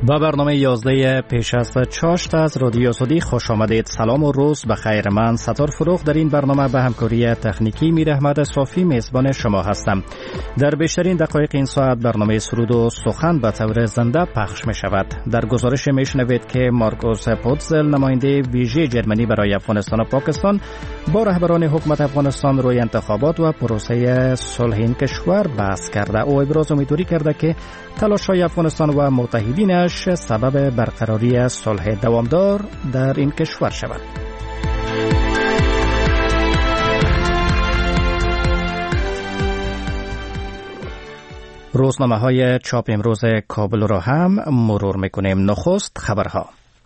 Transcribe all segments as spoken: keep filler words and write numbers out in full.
و برنامه یازده پیش از چاشت از رادیو سعودی خوش آمدید. سلام و روز بخیر. من ستار فروغ در این برنامه به همکاری تکنیکی میر احمد صافی میزبان شما هستم. در بیشترین دقایق این ساعت برنامه سرود و سخن به طور زنده پخش می شود. در گزارش می شنوید که مارکوس پوتزل، نماینده ویژه جرمنی برای افغانستان و پاکستان، با رهبران حکومت افغانستان روی انتخابات و پروسه صلح این کشور بحث کرده. او ابراز امیدواری کرده که تلاش‌های افغانستان و متحدینش سبب برقراری صلح دوامدار در این کشور شود. روزنامه‌های چاپ امروز کابل را هم مرور می‌کنیم. نخست خبرها.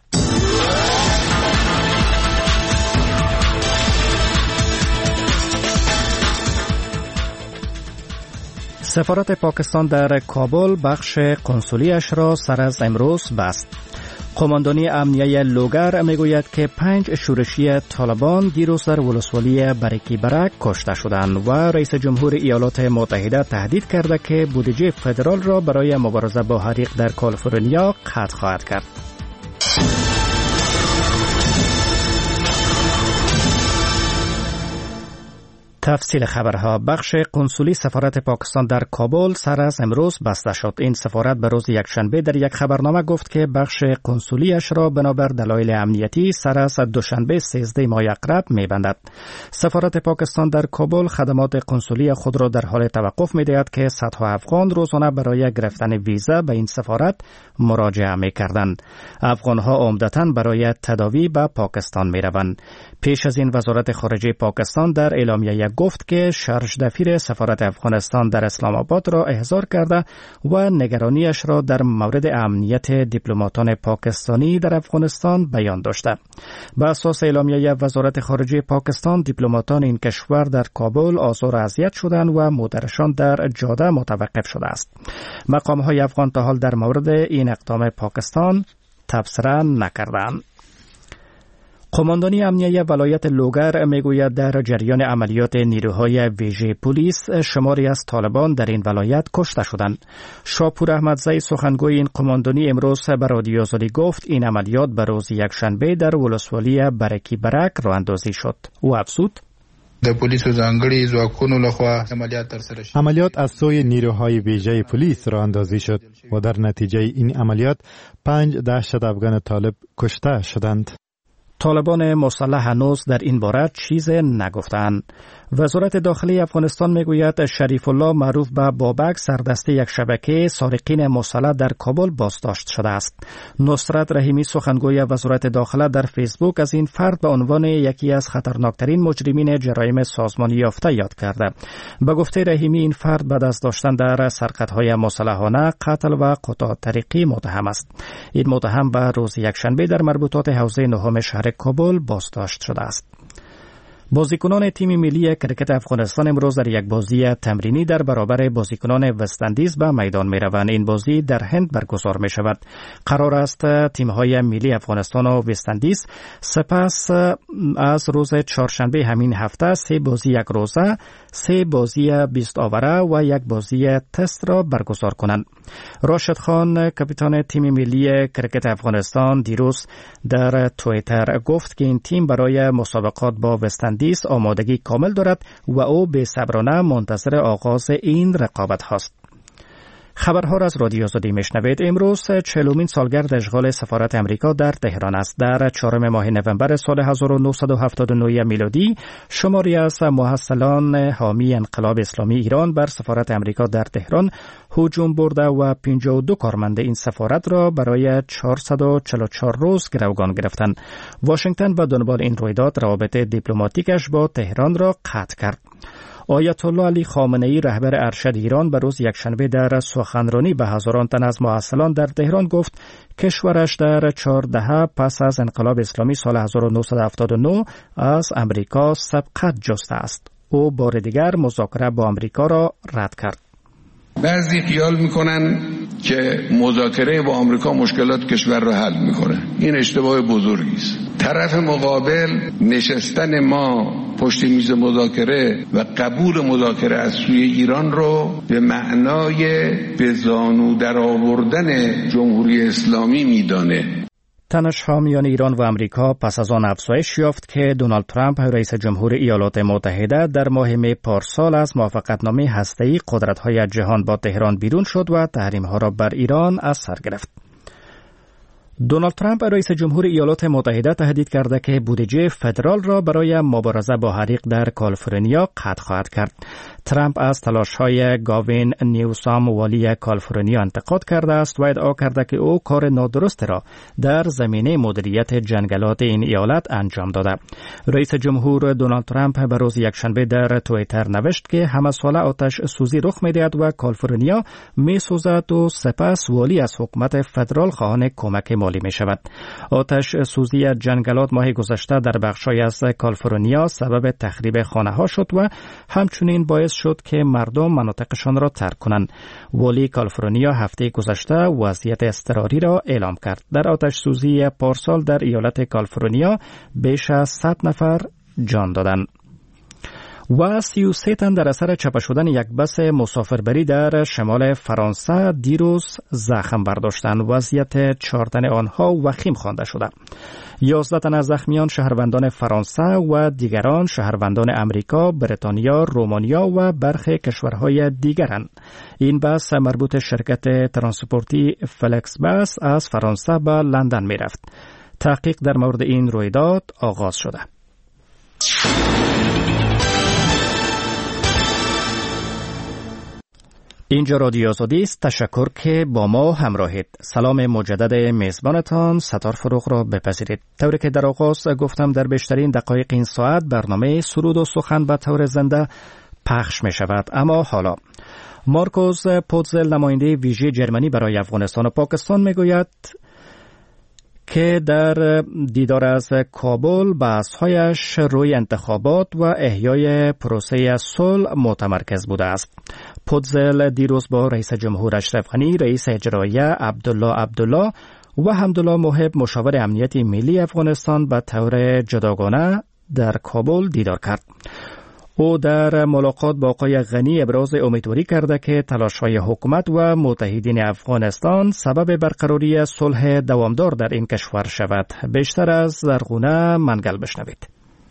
سفارت پاکستان در کابل بخش کنسولیش را سر از امروز بست. قماندانی امنیه لوگر میگوید که پنج شورشی طالبان دیروز در ولسوالی برکی برک کشته شدند و رئیس جمهور ایالات متحده تهدید کرده که بودجه فدرال را برای مبارزه با حریق در کالیفرنیا قطع خواهد کرد. تفصیل خبرها. بخش کنسولی سفارت پاکستان در کابل سر از امروز بسته شد. این سفارت به روز یکشنبه در یک خبرنامه گفت که بخش کنسولیش را بنابر دلایل امنیتی سر از دوشنبه سیزده ماه اقرب می‌بندد. سفارت پاکستان در کابل خدمات کنسولی خود را در حال توقف می‌دهد که صدها افغان روزانه برای گرفتن ویزا به این سفارت مراجعه می‌کردند. افغان‌ها عمدتاً برای تداوی به پاکستان می‌روند. پیش از این وزارت خارجه پاکستان در اعلامیه گفت که شرش دفیر سفارت افغانستان در اسلام آباد را احضار کرده و نگرانیش را در مورد امنیت دیپلماتان پاکستانی در افغانستان بیان داشته. به اساس اعلامیه وزارت خارجه پاکستان، دیپلماتان این کشور در کابل آزار و اذیت شدند و مادرشان در جاده متوقف شده است. مقام‌های افغان تا حال در مورد این اقدام پاکستان تبصره نکردند. قماندانی امنیه ولایت لوگر میگوید در جریان عملیات نیروهای ویژه پلیس شماری از طالبان در این ولایت کشته شدند. شاپور احمدزی سخنگوی این قماندانی امروز به رادیو سعودی گفت این عملیات به روز یکشنبه در ولسوالی برکی برک راه اندازی شد. او افزود: د پولیسو ځانګړي ځواکونو لخوا عملیات ترسره شد. عملیات از سوی نیروهای ویژه پلیس راه اندازی شد و در نتیجه این عملیات پنج دهشت افغان طالب کشته شدند. طالبان مسلح هنوز در این باره چیز نگفتند. وزارت داخلی افغانستان میگوید شریف الله معروف به بابک سردسته یک شبکه سارقین مسلح در کابل بازداشت شده است. نصرت رحیمی سخنگوی وزارت داخله در فیسبوک از این فرد به عنوان یکی از خطرناکترین مجرمین جرایم سازمانی یافته یاد کرده. به گفته رحیمی این فرد بعد از داشتن در سرقت‌های مسلحانه، قتل و قطاع طریقی متهم است. این متهم به روز یکشنبه در مربوطات حوزه نهم شهر کابل بازداشت شده است. بازیکنان تیم ملی کرکت افغانستان امروز در یک بازی تمرینی در برابر بازیکنان وست‌اندیز به میدان می روند. این بازی در هند برگزار می شود. قرار است تیم‌های ملی افغانستان و وست‌اندیز سپس از روز چهارشنبه همین هفته سه بازی یک روزه، سه بازی بیست آوره و یک بازی تست را برگزار کنند. راشد خان، کاپیتان تیم ملی کرکت افغانستان، دیروز در توییتر گفت که این تیم برای مسابقات با وست‌اندیز آمادگی کامل دارد و او بی‌صبرانه منتظر آغاز این رقابت هاست. خبرها را از رادیو سعودی میشنوید. امروز چهلمین سالگرد اشغال سفارت امریکا در تهران است. در چهارم ماه نوامبر سال هزار و نهصد و هفتاد و نه میلادی شماری از محصلان حامی انقلاب اسلامی ایران بر سفارت امریکا در تهران هجوم برده و پنجاه و دو کارمند این سفارت را برای چهارصد و چهل و چهار روز گروگان گرفتند. واشنگتن به دنبال این رویداد روابط دیپلماتیکش با تهران را قطع کرد. آیت الله علی خامنه‌ای رهبر ارشد ایران به روز یکشنبه در سخنرانی به هزاران تن از محصلان در تهران گفت کشورش در چهار دهه پس از انقلاب اسلامی سال هزار و نهصد و هفتاد و نه از امریکا سبقت جسته است. او بار دیگر مذاکره با امریکا را رد کرد. بعضی خیال میکنن که مذاکره با آمریکا مشکلات کشور را حل میکنه. این اشتباه بزرگی است. طرف مقابل نشستن ما پشت میز مذاکره و قبول مذاکره از سوی ایران رو به معنای به زانو در آوردن جمهوری اسلامی میدانه. تنش‌ها میان ایران و امریکا پس از آن افزایش یافت که دونالد ترامپ رئیس جمهور ایالات متحده در ماه می پارسال از موافقتنامه هسته‌ای قدرت‌های جهان با تهران بیرون شد و تحریم‌ها را بر ایران از سر گرفت. دونالد ترامپ رئیس جمهور ایالات متحده تهدید کرده که بودجه فدرال را برای مبارزه با حریق در کالیفرنیا قطع خواهد کرد. ترامپ از تلاش‌های گاوین نیوسام والی کالیفرنیا انتقاد کرده است و ادعا کرده که او کار نادرست را در زمینه مدیریت جنگلات این ایالت انجام داده. رئیس جمهور دونالد ترامپ به روز یکشنبه در توییتر نوشت که همه ساله آتش سوزی رخ می‌دهد و کالیفرنیا می‌سوزد و سپس والی از حکومت فدرال خواهان کمک مالی می‌شود. آتش سوزی جنگلات ماه گذشته در بخش‌های از کالیفرنیا سبب تخریب خانه‌ها شد و همچنین باعث شد که مردم مناطقشان را ترک کنند. والی کالیفرنیا هفته گذشته وضعیت اضطراری را اعلام کرد. در آتش سوزی پارسال در ایالت کالیفرنیا بیش از صد نفر جان دادند. و سی و سه تن در اثر چپه شدن یک بس مسافربری در شمال فرانسه دیروز زخم برداشتند. وضعیت چهار تن آنها وخیم خوانده شده. یازده تن از زخمیان شهروندان فرانسه و دیگران شهروندان امریکا، بریتانیا، رومانیا و برخی کشورهای دیگرند. این بس مربوط شرکت ترانسپورتی فلکس بس از فرانسه به لندن می رفت. تحقیق در مورد این رویداد آغاز شده. اینجا رادیو آزادی است. تشکر که با ما همراهید. سلام مجدد میزبانتان ستار فروغ را بپذیرید. طوری که در آغاز گفتم در بیشترین دقایق این ساعت برنامه سرود و سخن به طور زنده پخش می شود. اما حالا مارکوس پوتزل نماینده ویژه جرمنی برای افغانستان و پاکستان می گوید که در دیدار از کابل بحث‌هایش روی انتخابات و احیای پروسه صلح متمرکز بوده است. پوتزل دیروز با رئیس جمهور اشرف غنی، رئیس اجرایی عبدالله عبدالله و حمدالله محب مشاور امنیت ملی افغانستان به طور جداگانه در کابل دیدار کرد. او در ملاقات با آقای غنی ابراز امیدواری کرده که تلاش‌های حکومت و متحدین افغانستان سبب برقراری صلح دوامدار در این کشور شود. بیشتر از زرغونه منگل بشنوید.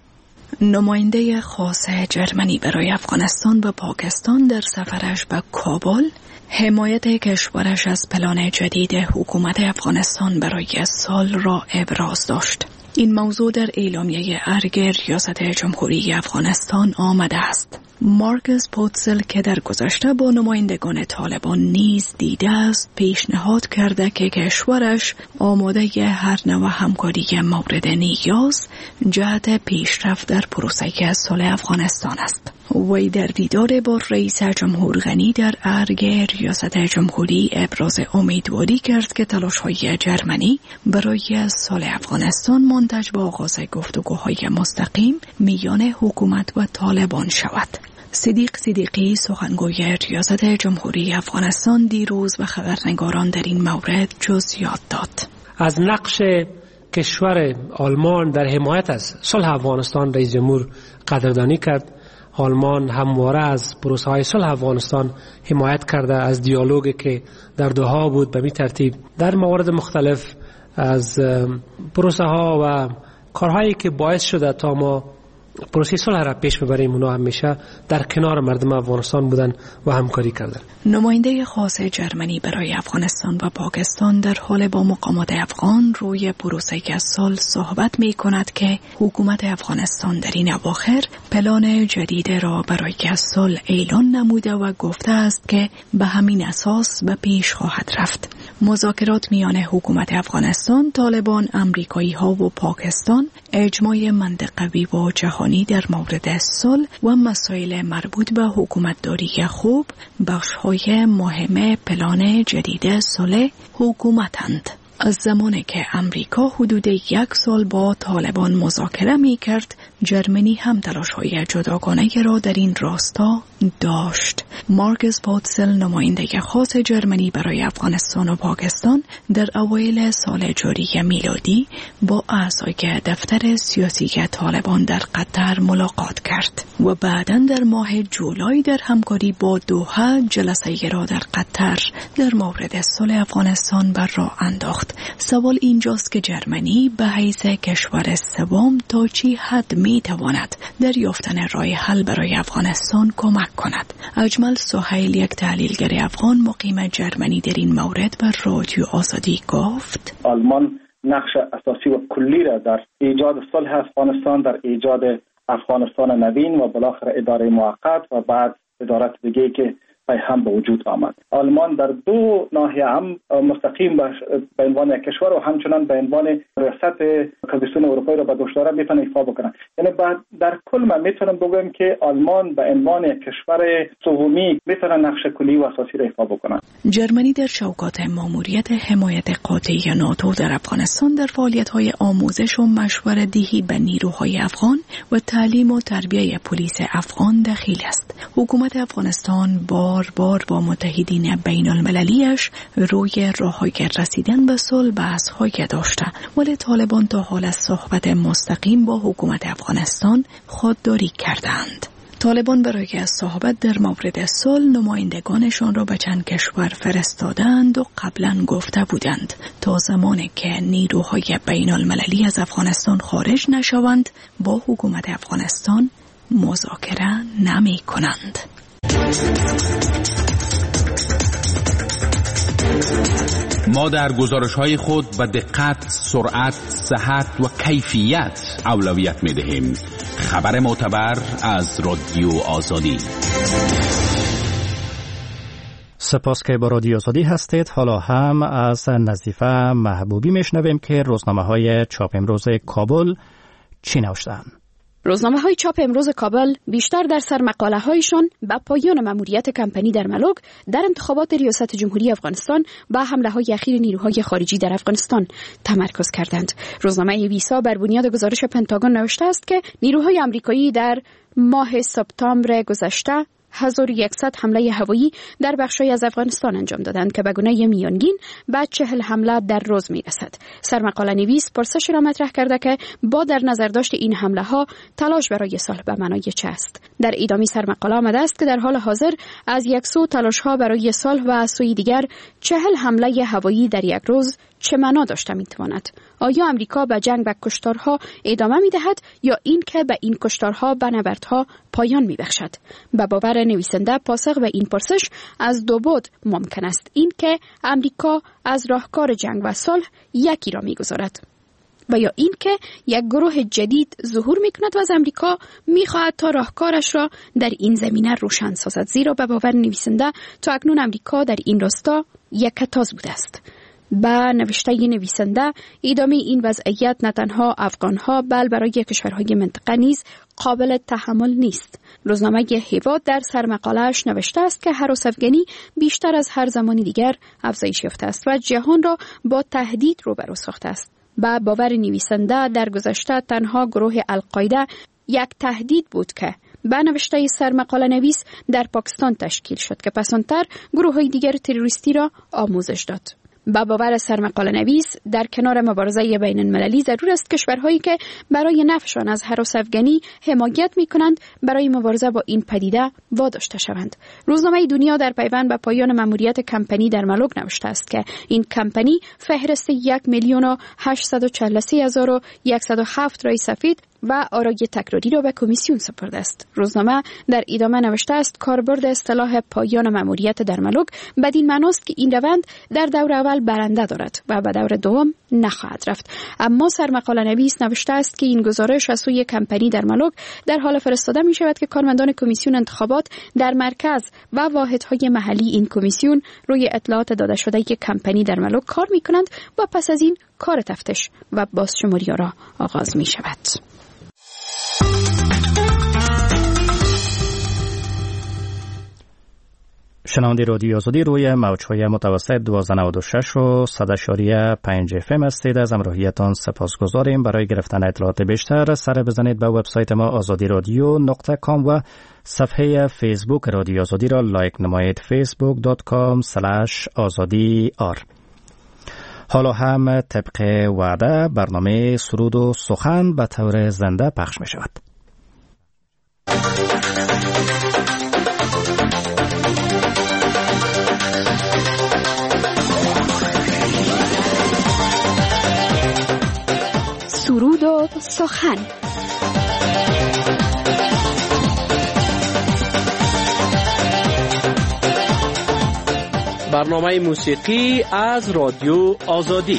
نماینده خاص جرمنی برای افغانستان و پاکستان در سفرش به کابل حمایت کشورش از پلان جدید حکومت افغانستان برای صلح را ابراز داشت. این موضوع در اعلامیه ارگ ریاست جمهوری افغانستان آمده است. مارکوس پوتزل که در گذشته با نمایندگان طالبان نیز دیده است، پیشنهاد کرده که کشورش آماده هر نوع همکاری مورد نیاز جهت پیشرفت در پروسه صلح افغانستان است. وی در دیدار با رئیس جمهور غنی در ارگ ریاست جمهوری ابراز امیدواری کرد که تلاش‌های جرمنی برای صلح افغانستان منتج به آغاز گفتگوهای مستقیم میان حکومت و طالبان شود. صدیق صدیقی سخنگوی ریاست جمهوری افغانستان دیروز و خبرنگاران در این مورد جزئیات داد. از نقش کشور آلمان در حمایت از صلح افغانستان رئیس جمهور قدردانی کرد. آلمان همواره از پروسه های صلح افغانستان حمایت کرده، از دیالوگی که در دوحه بود به می ترتیب در موارد مختلف، از پروسه ها و کارهایی که باعث شده تا ما پروسه صلح را پیش ببریم، اونا همیشه در کنار مردم افغانستان بودن و همکاری کردن. نماینده خاص جرمنی برای افغانستان و پاکستان در حال با مقامات افغان روی پروسه صلح صحبت می کند که حکومت افغانستان در این اواخر پلان جدید را برای صلح اعلان نموده و گفته است که به همین اساس به پیش خواهد رفت. مذاکرات میان حکومت افغانستان، طالبان، امریکایی ها و پاکستان، اجماع منطقوی و جهانی در مورد صلح و مسائل مربوط به حکومتداری خوب بخش‌های مهم پلان جدید صلح حکومتند. از زمانی که امریکا حدود یک سال با طالبان مذاکره می کرد، جرمنی هم تلاش‌های جداگانه را در این راستا داشت. مارکس پوتسل، نماینده خاص جرمنی برای افغانستان و پاکستان، در اوایل سال جاری میلادی با اعضای دفتر سیاسی طالبان در قطر ملاقات کرد و بعداً در ماه جولای در همکاری با دوحه جلسه را در قطر در مورد صلح افغانستان بر راه انداخت. سوال اینجاست که جرمنی به حیث کشور سوم تا چی حد می تواند در یافتن راه حل برای افغانستان کمک کند. اجمل سهیل، یک تحلیلگر افغان مقیم جرمنی، در این مورد بر رادیو آزادی گفت: آلمان نقش اساسی و کلی را در ایجاد صلح افغانستان، در ایجاد افغانستان نوین و بالاخره اداره موقت و بعد ادارات دیگه که پای هم به وجود آمد. آلمان در دو ناحیه هم مستقیم به عنوان کشور و همچنان به عنوان ریاست کمیسیون اروپایی را به دوش داره میتونه ایفا بکنه. یعنی در کل من میتونم بگم که آلمان به عنوان کشور سومی میتونه نقش کلی و اساسی را ایفا بکنه. جرمنی در شوکات ماموریت حمایت قاطعی ناتو در افغانستان در فعالیت‌های آموزش و مشوره‌دهی به نیروهای افغان و تعلیم و تربیت پلیس افغان دخیل است. حکومت افغانستان با بار بار با متحدین بین المللیش روی راه‌های رسیدن به صلح بحث‌های داشته، ولی طالبان تا حال از صحبت مستقیم با حکومت افغانستان خودداری کردند. طالبان برای صحبت در مورد صلح نمایندگانشان را به چند کشور فرستادند و قبلا گفته بودند تا زمانی که نیروهای بین المللی از افغانستان خارج نشوند با حکومت افغانستان مذاکره نمی کنند. ما در گزارش‌های خود به دقت، سرعت، صحت و کیفیت اولویت می‌دهیم. خبر معتبر از رادیو آزادی. سپاس که با رادیو آزادی هستید. حالا هم از نظیفه محبوبی میشنویم که روزنامه‌های چاپ امروز کابل چی نوشتند. روزنامه های چاپ امروز کابل بیشتر در سرمقاله هایشان به پایان مأموریت کمپنی در ملوک در انتخابات ریاست جمهوری افغانستان و حمله های اخیر نیروهای خارجی در افغانستان تمرکز کردند. روزنامه ویسا بر بنیاد گزارش پنتاگون نوشته است که نیروهای آمریکایی در ماه سپتامبر گذشته هزار و صد حمله هوایی در بخشی از افغانستان انجام دادند که به گونه میانگین به چهل حمله در روز میرسد. سرمقاله نویس پرسش را مطرح کرده که با در نظر داشت این حمله ها تلاش برای صلح به معنای چه است. در ادامه سرمقاله آمده است که در حال حاضر از یک سو تلاش ها برای صلح و از سوی دیگر چهل حمله هوایی در یک روز چه معنا داشته میتواند؟ آیا امریکا به جنگ و کشتارها ادامه میدهد یا این که به این کشتارها و نبردها پایان میبخشد؟ به باور نویسنده پاسخ به این پرسش از دو بعد ممکن است. این که امریکا از راهکار جنگ و صلح یکی را میگذارد و یا این که یک گروه جدید ظهور میکند و از امریکا میخواهد تا راهکارش را در این زمینه روشن سازد. زیرا به باور نویسنده تا اکنون امریکا در این راستا یکتاز بوده است. با نوشته نویسنده ادامه این وضعیت نه تنها افغانها بل برای کشورهای منطقه نیز قابل تحمل نیست. روزنامه هیواد در سرمقاله‌اش نوشته است که هراس افغانی بیشتر از هر زمانی دیگر افزایش یافته است و جهان را با تهدید روبرو ساخته است. با باور نویسنده در گذشته تنها گروه القاعده یک تهدید بود که به نوشته سرمقاله نویس در پاکستان تشکیل شد که پسانتر گروه‌های دیگر تروریستی را آموزش داد. با باور سرمقاله نویس در کنار مبارزه بین المللی ضرور است کشورهایی که برای نفعشان از هراس افغانی حمایت می کنند برای مبارزه با این پدیده واداشته شوند. روزنامه دنیا در پیوند به پایان مأموریت کمپنی در ملوک نوشته است که این کمپنی فهرست یک میلیون و هشتصد و چهل و سه هزار و صد و هفت رای سفید و آرای تکراری را به کمیسیون سپرده است. روزنامه در ادامه نوشته است کاربرد اصطلاح پایان مأموریت در ملوک بدین معناست که این روند در دور اول برنده دارد و به دور دوم نخواهد رفت. اما سرمقاله نویس نوشته است که این گزارش از سوی کمپنی در ملوک در حال فرستاده می شود که کارمندان کمیسیون انتخابات در مرکز و واحدهای محلی این کمیسیون روی اطلاعات داده شده که کمپنی در ملوک کار می کنند و پس از این کار تفتیش و بازشماری را آغاز می شود. شنونده رادیو آزادی روی موج‌های متوسط دویست و نود و شش و صد و پنج اف ام هستید. از همراهیتان سپاسگزاریم. برای گرفتن اطلاعات بیشتر سر بزنید به وبسایت ما آزادی رادیو نقطه کام و صفحه فیسبوک رادیو آزادی را لایک نمایید. فیسبوک دات کام اسلش آزادی آر. حالا هم طبق وعده برنامه سرود و سخن به طور زنده پخش می شود. سرود و سخن. برنامه موسیقی از رادیو آزادی.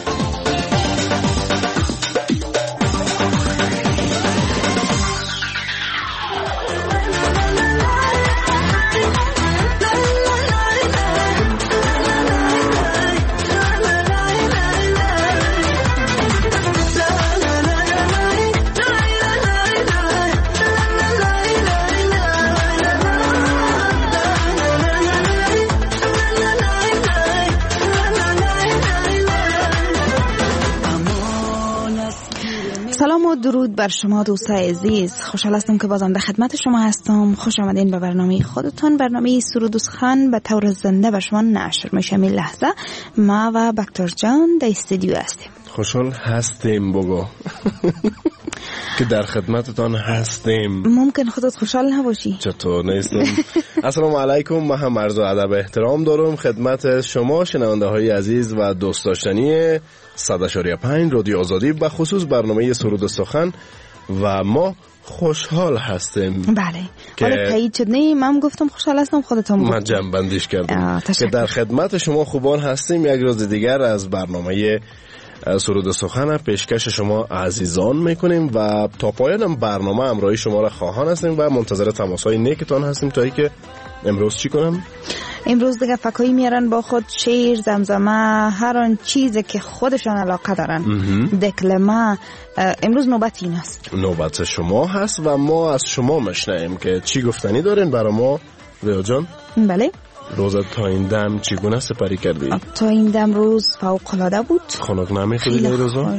سلام و درود بر شما دوستای عزیز. خوشحال هستم که بازم در خدمت شما هستم. خوش آمدین به برنامه خودتون، برنامه سرود و سخن به طور زنده به شما نشر میشه. این لحظه ما و بکتر جان در استودیو هستیم. خوشحال هستیم بگو که در خدمتتان هستیم. ممکن خودت خوشحال نباشی؟ چطور نیستم؟ السلام علیکم. من هم عرض ادب احترام دارم خدمت شما شنونده های عزیز و دوست داشتنی صد و پنج رادیو آزادی، به خصوص برنامه سرود و سخن، و ما خوشحال هستیم. بله. حالا تایید شد. نه من گفتم خوشحال هستم، خودتون گفتم. من جمع بندیش کردم که در خدمت شما خوبان هستیم. یک روز دیگر از برنامه سرود و سخن پیشکش شما عزیزان میکنیم و تا پایان برنامه همراهی شما را خواهان هستیم و منتظر تماس‌های نیکتان هستیم تا اینکه امروز چی کنم؟ امروز دیگه فکایی میارن با خود شعر، زمزمه، هر آن چیزی که خودشان علاقه دارن. دکلمه. امروز نوبت این است. نوبت شما هست و ما از شما مشنویم که چی گفتنی دارین برای ما ریو جان؟ بله. روزت تا این دم چگونه سپری کردی؟ تا این دم روز فوق العاده بود. خنک نمیخوری این روزا؟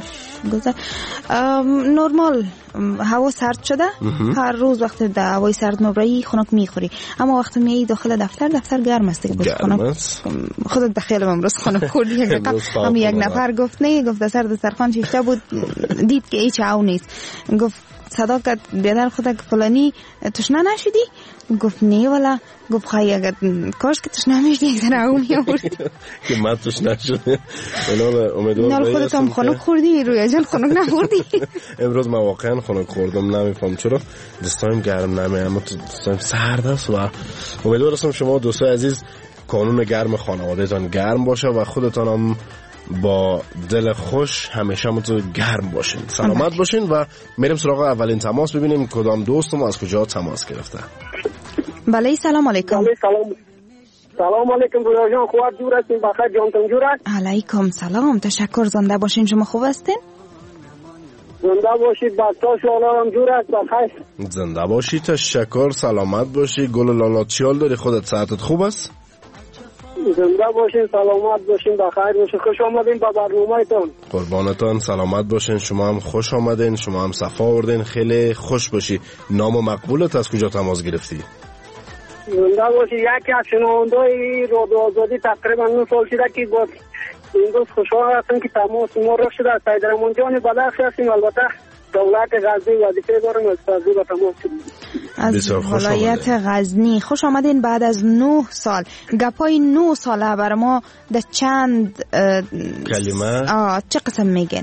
نرمال. هوا سرد شده. هر روز وقتی در هوای سرد مبرایی خنک میخوری، اما وقتی میای داخل دفتر دفتر گرم است دیگه. گرم است. خودت داخل امروز خنک خوردی. هم یک نفر گفت نه، گفت در سر دسترخوان شیشته بود، دید که هیچ عو نیست، گفت صدا کرد بیادر خدا که فلانی تشنه نشدی؟ گفت نه والا. گفت خواهی اگر کاش که تشنه میشدی یک ذره او میامورد که من تشنه شده. نال خودت هم خنک خوردی رویا جان، خنک نخوردی؟ امروز من واقعا خنک خوردم، نمیفهم چرا دستایم گرم نمی، اما دستایم سرد است و امیدوار هستم شما دوستای عزیز کانون گرم خانوادهتان گرم باشه و خودتان هم با دل خوش همیشه متو گرم باشین، سلامت باشین. و میریم سراغ اولین تماس، ببینیم کدام دوستم از کجا تماس گرفته. بله سلام علیکم. بله سلام. سلام علیکم رویا جان، خوب جور هستین؟ بخیر جانتون جور است؟ علیکم سلام، تشکر. زنده باشین. شما خوب هستین؟ زنده باشید. بچه‌ها شما هم جور است؟ بخیر. زنده باشید، تشکر. سلامت باشی. گل لالا چیال داری؟ خودت صحتت خوب است؟ زنده باشین، سلامت باشین، بخیر باشین. خوش آمدین به برنامه‌تون. قربانتان. سلامت باشین. شما هم خوش آمدین، شما هم صفا آوردین. خیلی خوش باشی. نام و مقبولت از کجا تماس گرفتی؟ زنده باشی. یکی از شنونده‌های رادیو آزادی تقریبا نه سال شده که گفت امروز خوشحال هستم که تماس ما رخ شده. سیدرمان جان بلخ هستیم، البته دولت غزنی وظیفه دارم از غزنی با تماس شدیم. از ولایت غزنی خوش آمدین بعد از نه سال. گپای نه ساله بر ما در چند کلمه آه چه قسم میگن؟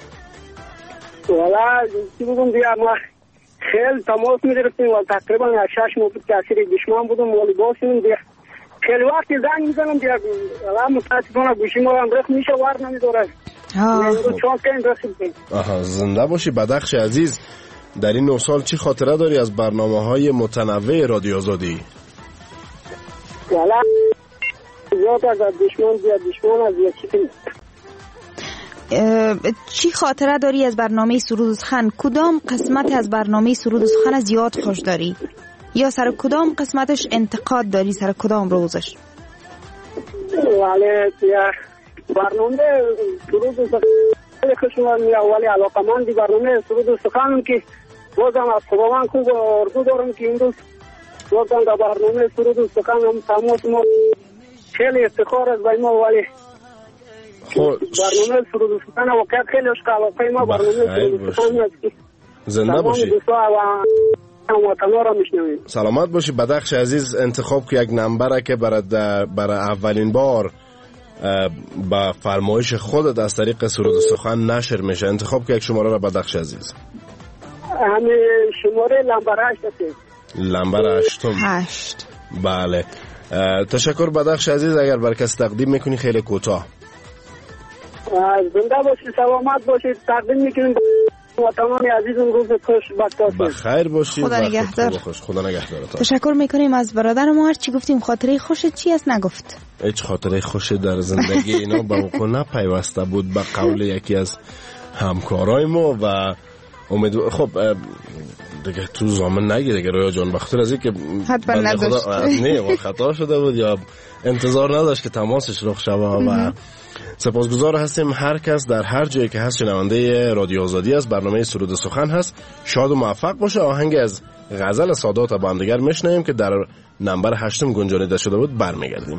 والا چی بگم دیگه، ما خیلی تماس میگرفتیم و تقریبا شش ماه بود که اسیر دشمن بودم و لباسیم دیگه. خیلی وقتی زنگ میزنم دیگه الان متاسفانه گوشی ما هم رخ میشه ور نمیداره. آها زنده باشی. بدخش عزیز، در این نه سال چی خاطره داری از برنامه های متنوع رادیو آزادی؟ والا زیاد از دشمن زیاد دشمن از یکی. چی خاطره داری از برنامه سرود و سخن؟ کدام قسمت از برنامه سرود و سخن زیاد خوش داری؟ یا سر کدام قسمتش انتقاد داری؟ سر کدام روزش؟ ولی برنامه سرود و سخن خشمم اولی علاقمندی برنامه سرود و سخنم که بازم از خداوند خوب اردو دارم که این روز بازم در برنامه سرود و سخنم تماس ما خیلی افتخار است برای ما ولی برنامه سرود و سخن واقعا خیلی عشق علاقه ما برنامه سرود و سخن است که زنده باشی میشنویم. سلامت باشی. بدخش عزیز انتخاب که یک نمبره که برای برای اولین بار با فرمایش خودت از طریق سرود و سخن نشر میشه، انتخاب که یک شماره را بدخش عزیز. همین شماره لمبر هشت است. لمبر هشتم. هشت. بله. تشکر بدخش عزیز. اگر بر کس تقدیم میکنی خیلی کوتاه. زنده باشی، سلامت باشی. تقدیم میکنیم و تمام عزیزم روز خوش بخیر. بخیر باشی. خدا نگهدار. خدا نگهدارت. تشکر میکنیم از برادر ما. هر چی گفتیم خاطره خوشت چی است نگفت؟ هیچ خاطره خوش در زندگی اینا به وقوع نپیوسته بود به قول یکی از همکارای ما و امید. خب دیگه تو زامن نگی دیگه رویا جان، بخاطر از اینکه حتما نداشت نه خطا شده بود یا انتظار نداشت که تماسش رخ شود و سپاسگزار هستیم هر کس در هر جایی که هست شنونده رادیو آزادی است. برنامه سرود سخن هست. شاد و موفق باشه. آهنگ از غزل سادات با هم دیگر میشنویم که در نمبر هشتم گنجانیده شده بود. برمیگردیم.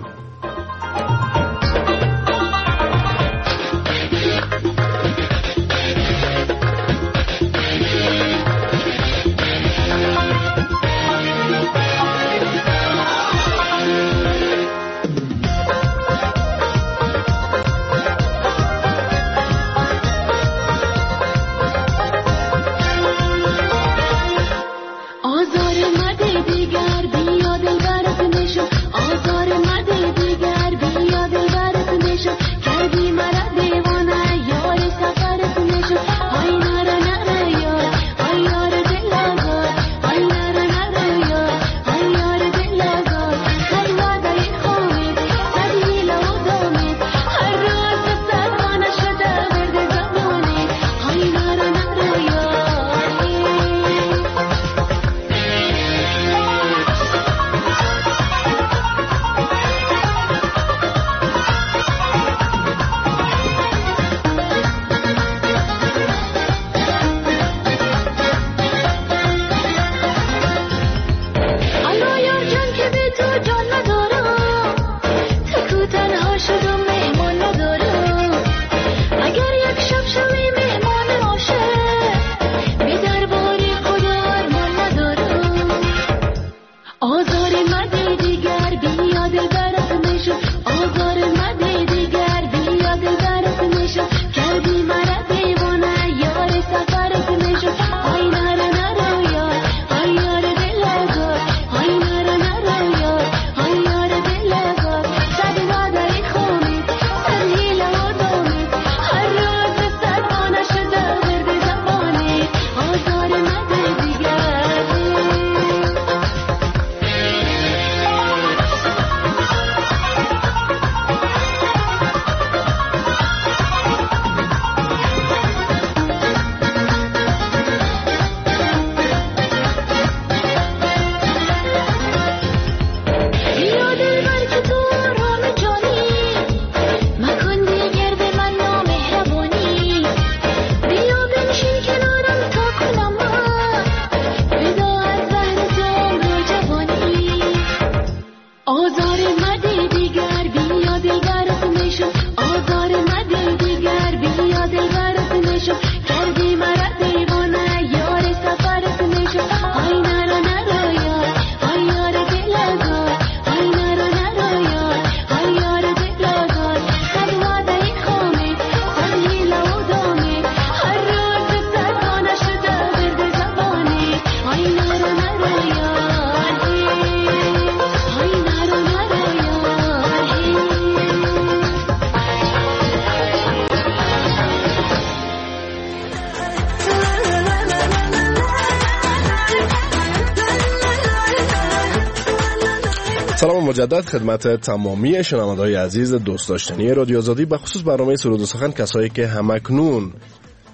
سلام مجدد خدمت تمامی شنونده‌های عزیز دوست داشتنی رادیو آزادی، به خصوص برنامه سرود و سخن. کسایی که همکنون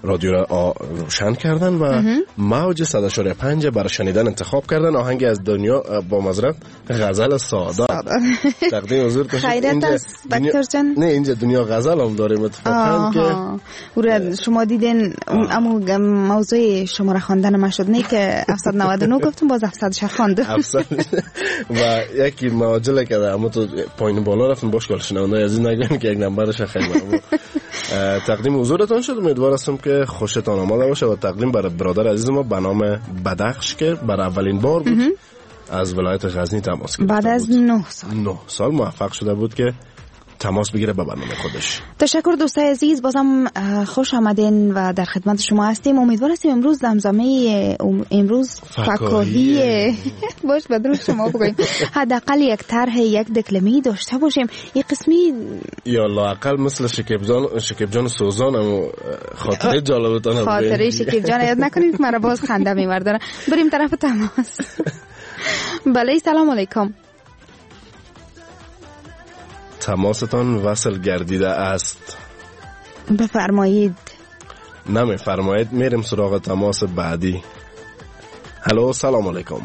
رادیو را روشن کردن و موج صد و چهار و پنج برای شنیدن انتخاب کردن. آهنگی از دنیا با معذرت غزل ساده تقدیم حضور کنید. خیرت است بکتر جان. نه اینجا دنیا غزل هم داریم اتفاقا که شما دیدین اما موضوع شما را خواندن ما شد نه که هفتصد و نود و نه گفتم باز هفتصد و شش خواند و یکی مواجله که اما تو پایین بالا رفتن باش کار شنونده از این نگویم که یک نمبرش خیلی ممنون. تقدیم حضورتان شد. امیدوار هستم که خوشتان آمده باشه و تقدیم برای برادر عزیز ما به نام بدخش که برای اولین بار بود از ولایت غزنی تماس گرفته بعد از نه سال نه سال موفق شده بود که تماس بگیره به برنامه خودش. تشکر دوستای عزیز، بازم خوش آمدین و در خدمت شما هستیم. امیدوار هستیم امروز دمزمه امروز فکاهی باش بدرود شما بگویم حداقل یک طرح یک دکلمه‌ای داشته باشیم. این قسمی یا لااقل مثل شکیب جان شکیب جان سوزان هم خاطره جالبتون خاطره شکیب جان یاد نکنید مرا باز خنده می‌برداره. بریم طرف تماس. بله سلام علیکم. تماستان وصل گردیده است. بفرمایید. نمی فرمایید میریم سراغ تماس بعدی. هلو سلام علیکم.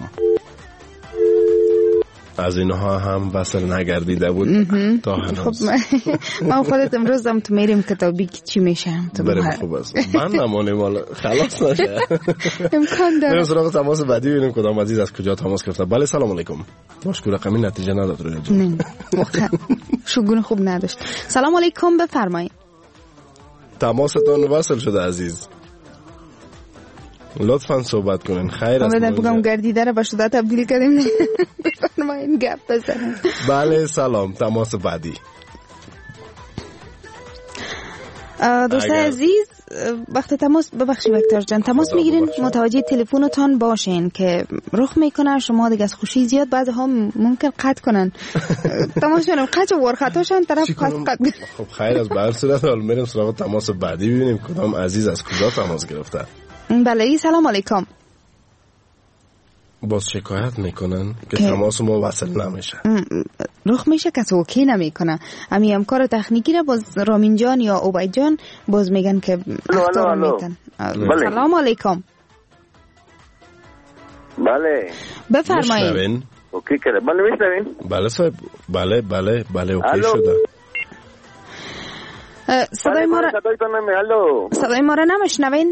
از اینها هم وصل نگردیده بود تا هنوز. خب ما خودت امروز هم تو میریم کتابی که چی میشه تو بریم. خوب است من نمانیم حالا خلاص نشه. امکان داره. بریم سراغ تماس بعدی ببینیم کدام عزیز از کجا تماس گرفته. بله سلام علیکم. مشکل رقمی نتیجه نداد روی جان. نه شگون خوب نداشت. سلام علیکم بفرمایید. تماستون وصل شده عزیز. لطفاً صحبت کنین. خیر است. من بگم گردیده رو به شده تبدیل کردیم. بفرمایید گپ بزنید. بله سلام. تماس بعدی. دوستای عزیز وقت تماس ببخشید وکتور جان تماس میگیرین متوجه تلفنتون باشین که رخ میکنه شما دیگه از خوشی زیاد بعضی ها ممکن قطع کنن. تماس کنم قطع و ورخطاشون طرف قطع قطع. خب خیر از بر صورت حال میریم سراغ تماس بعدی ببینیم کدام عزیز از کجا تماس گرفته. بله سلام علیکم. باز شکایت میکنن که تماس ما وصل نمیشه. رخ میشه کسی اوکی نمیکنه. امی همکار تکنیکی را باز رامین جان یا عبید جان باز میگن که اختار میتن. سلام علیکم. بله بفرمایید. اوکی کرده. بله میشنوین؟ بله صاحب. بله بله بله اوکی شده. صدای ما را صدای ما را نمیشنوین؟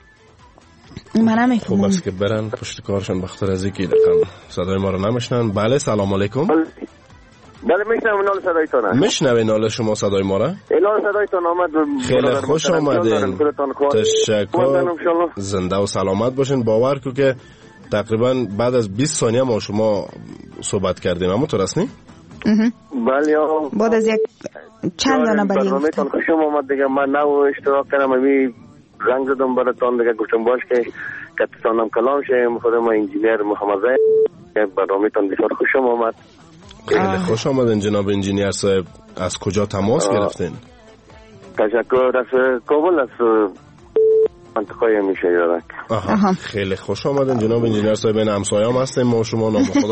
من خوب است که برن پشت کارشون بخاطر از اینکه دقیقاً صدای ما رو نمیشنن. بله سلام علیکم. بله میشنوم نال صدایتون. میشنوین نال شما صدای ما را؟ نال صدایتون آمد. خیلی خوش آمدین. تشکر. زنده و سلامت باشین. باور کو که تقریبا بعد از بیست ثانیه ما شما صحبت کردیم. اما تو رسنی؟ بله بعد از یک چند دانه بلی برنامه‌تون خوش آمد دیگه. من نو اشتراک کردم امی رنگ زدم براتون دیگه گفتم باش که کتتانم کلام شه. خودم انجینیر محمد زاید. برنامه‌تون بسیار خوش آمد. خیلی خوش آمدین جناب انجینیر صاحب. از کجا تماس گرفتین؟ تشکر. از کابل از منطقه میشه یارک. آها خیلی خوش آمدین جناب انجینیر صاحب. این همسایه هم هستیم ما شما نام خدا.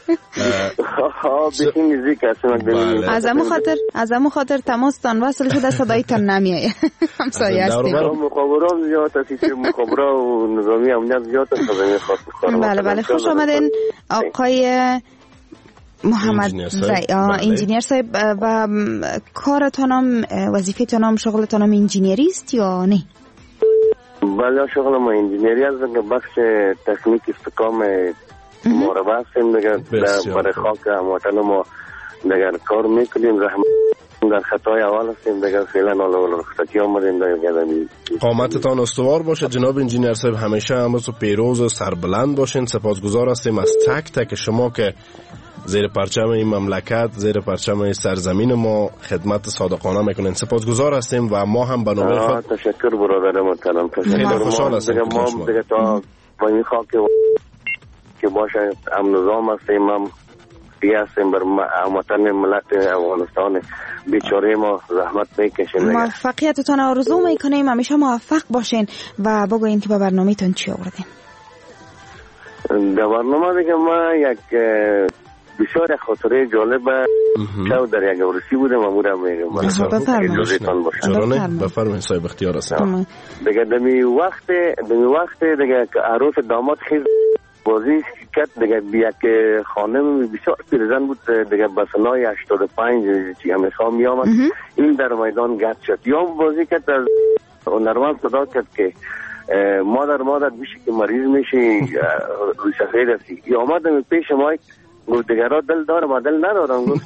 ها بسیار نزدیک هستیم. از همون خاطر از همون خاطر تماستان وصل شده صدایتان نمیاد. همسایه هستیم. مخابرات زیاد هست. مخابرات و نظامی امنیت زیاد هست. بله بله خوش آمدین آقای محمد انجینیر صاحب. و کارتان هم وظیفتان هم شغلتان هم انجینیری است یا نه؟ بله شغل ما انجینیری است. بخش تکنیک استحکام مراقبه هستیم دیگه. برای خاک وطن ما دیگه کار میکنیم. رحمت در خطای اول هستیم دیگه. فعلا حالا رخصتی آمدیم دیگه. قامتتان استوار باشه جناب انجینیر صاحب. همیشه همس و پیروز و سربلند باشین. سپاسگزار هستیم از تک تک شما که زیر پرچم این مملکت زیر پرچم سرزمین ما خدمت صادقانه میکنین. سپاسگزار هستیم و ما هم برنامه خود. تشکر برادر محترم. خیلی خوشحال هستیم ما دیگه تا با این خاک که باشه امن نظام هستیم هم دیگه هستیم بر وطن ملت افغانستان بیچاره ما زحمت میکشیم. موفقیتتون آرزو میکنیم. همیشه موفق باشین و بگوین که به برنامه تون چی آوردین. در برنامه دیگه ما یک بسیار خاطره جالب شب در یک عروسی بودم امور هم میگم بفرمایید بفرمایید صاحب اختیار هستم دیگه دمی وقت دمی وقت دیگه عروس داماد خیز بازی کرد دیگه بیا که خانم بسیار پیرزن بود دیگه به سنای هشتاد و پنج چی همیشه می آمد این در میدان گرد شد یا بازی کرد از هنرمند صدا کرد که مادر مادر میشه که مریض میشه روی سفید هستی یا آمدم پیش مایک گفت دیگه را دل دارم و دل ندارم گفت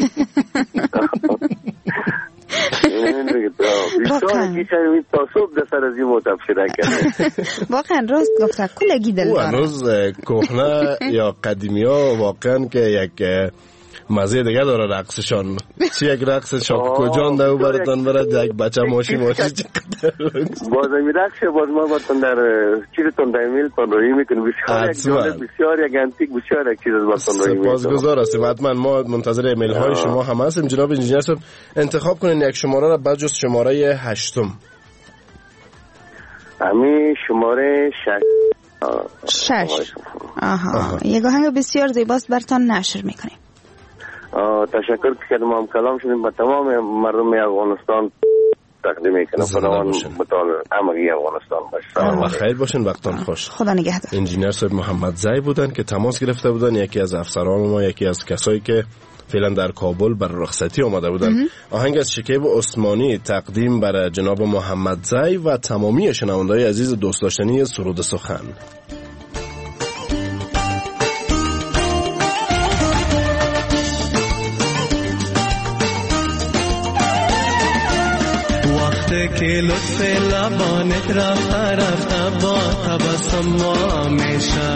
واقعا راست گفته کلگی دل دارم هنوز کهنه یا قدیمی ها واقعا که یک مزه دیگه داره رقصشان چی یک رقص شاپکو جان دو براتان برد یک بچه ماشی ماشی باز می رقص باز ما براتان در چیزتون در ایمیل تان روی میکنیم بسیار یک جالب بسیار یک انتیک بسیار یک چیز براتان روی میکنیم سپاسگزار هستیم حتما ما منتظر ایمیل های شما هم هستیم جناب انجینیر صاحب انتخاب کنین یک شماره را بعد جز شماره هشتم همین شماره شش شش آها یک آهنگ بسیار زیباست براتان نشر میکنیم تشکر کردم هم کلام شدیم به تمام مردم افغانستان تقدیم میکنم خداوند متعال همگی افغانستان باشه بخیر باشین وقتان خوش خدا نگهدار. انجینیر صاحب محمد زی بودن که تماس گرفته بودن یکی از افسران ما یکی از کسایی که فعلا در کابل بر رخصتی آمده بودن آهنگ از شکیب عثمانی تقدیم بر جناب محمد زی و تمامی شنونده‌های عزیز دوست داشتنی سرود سخن. که لطف لبانت رفته رفته با تبسم میشه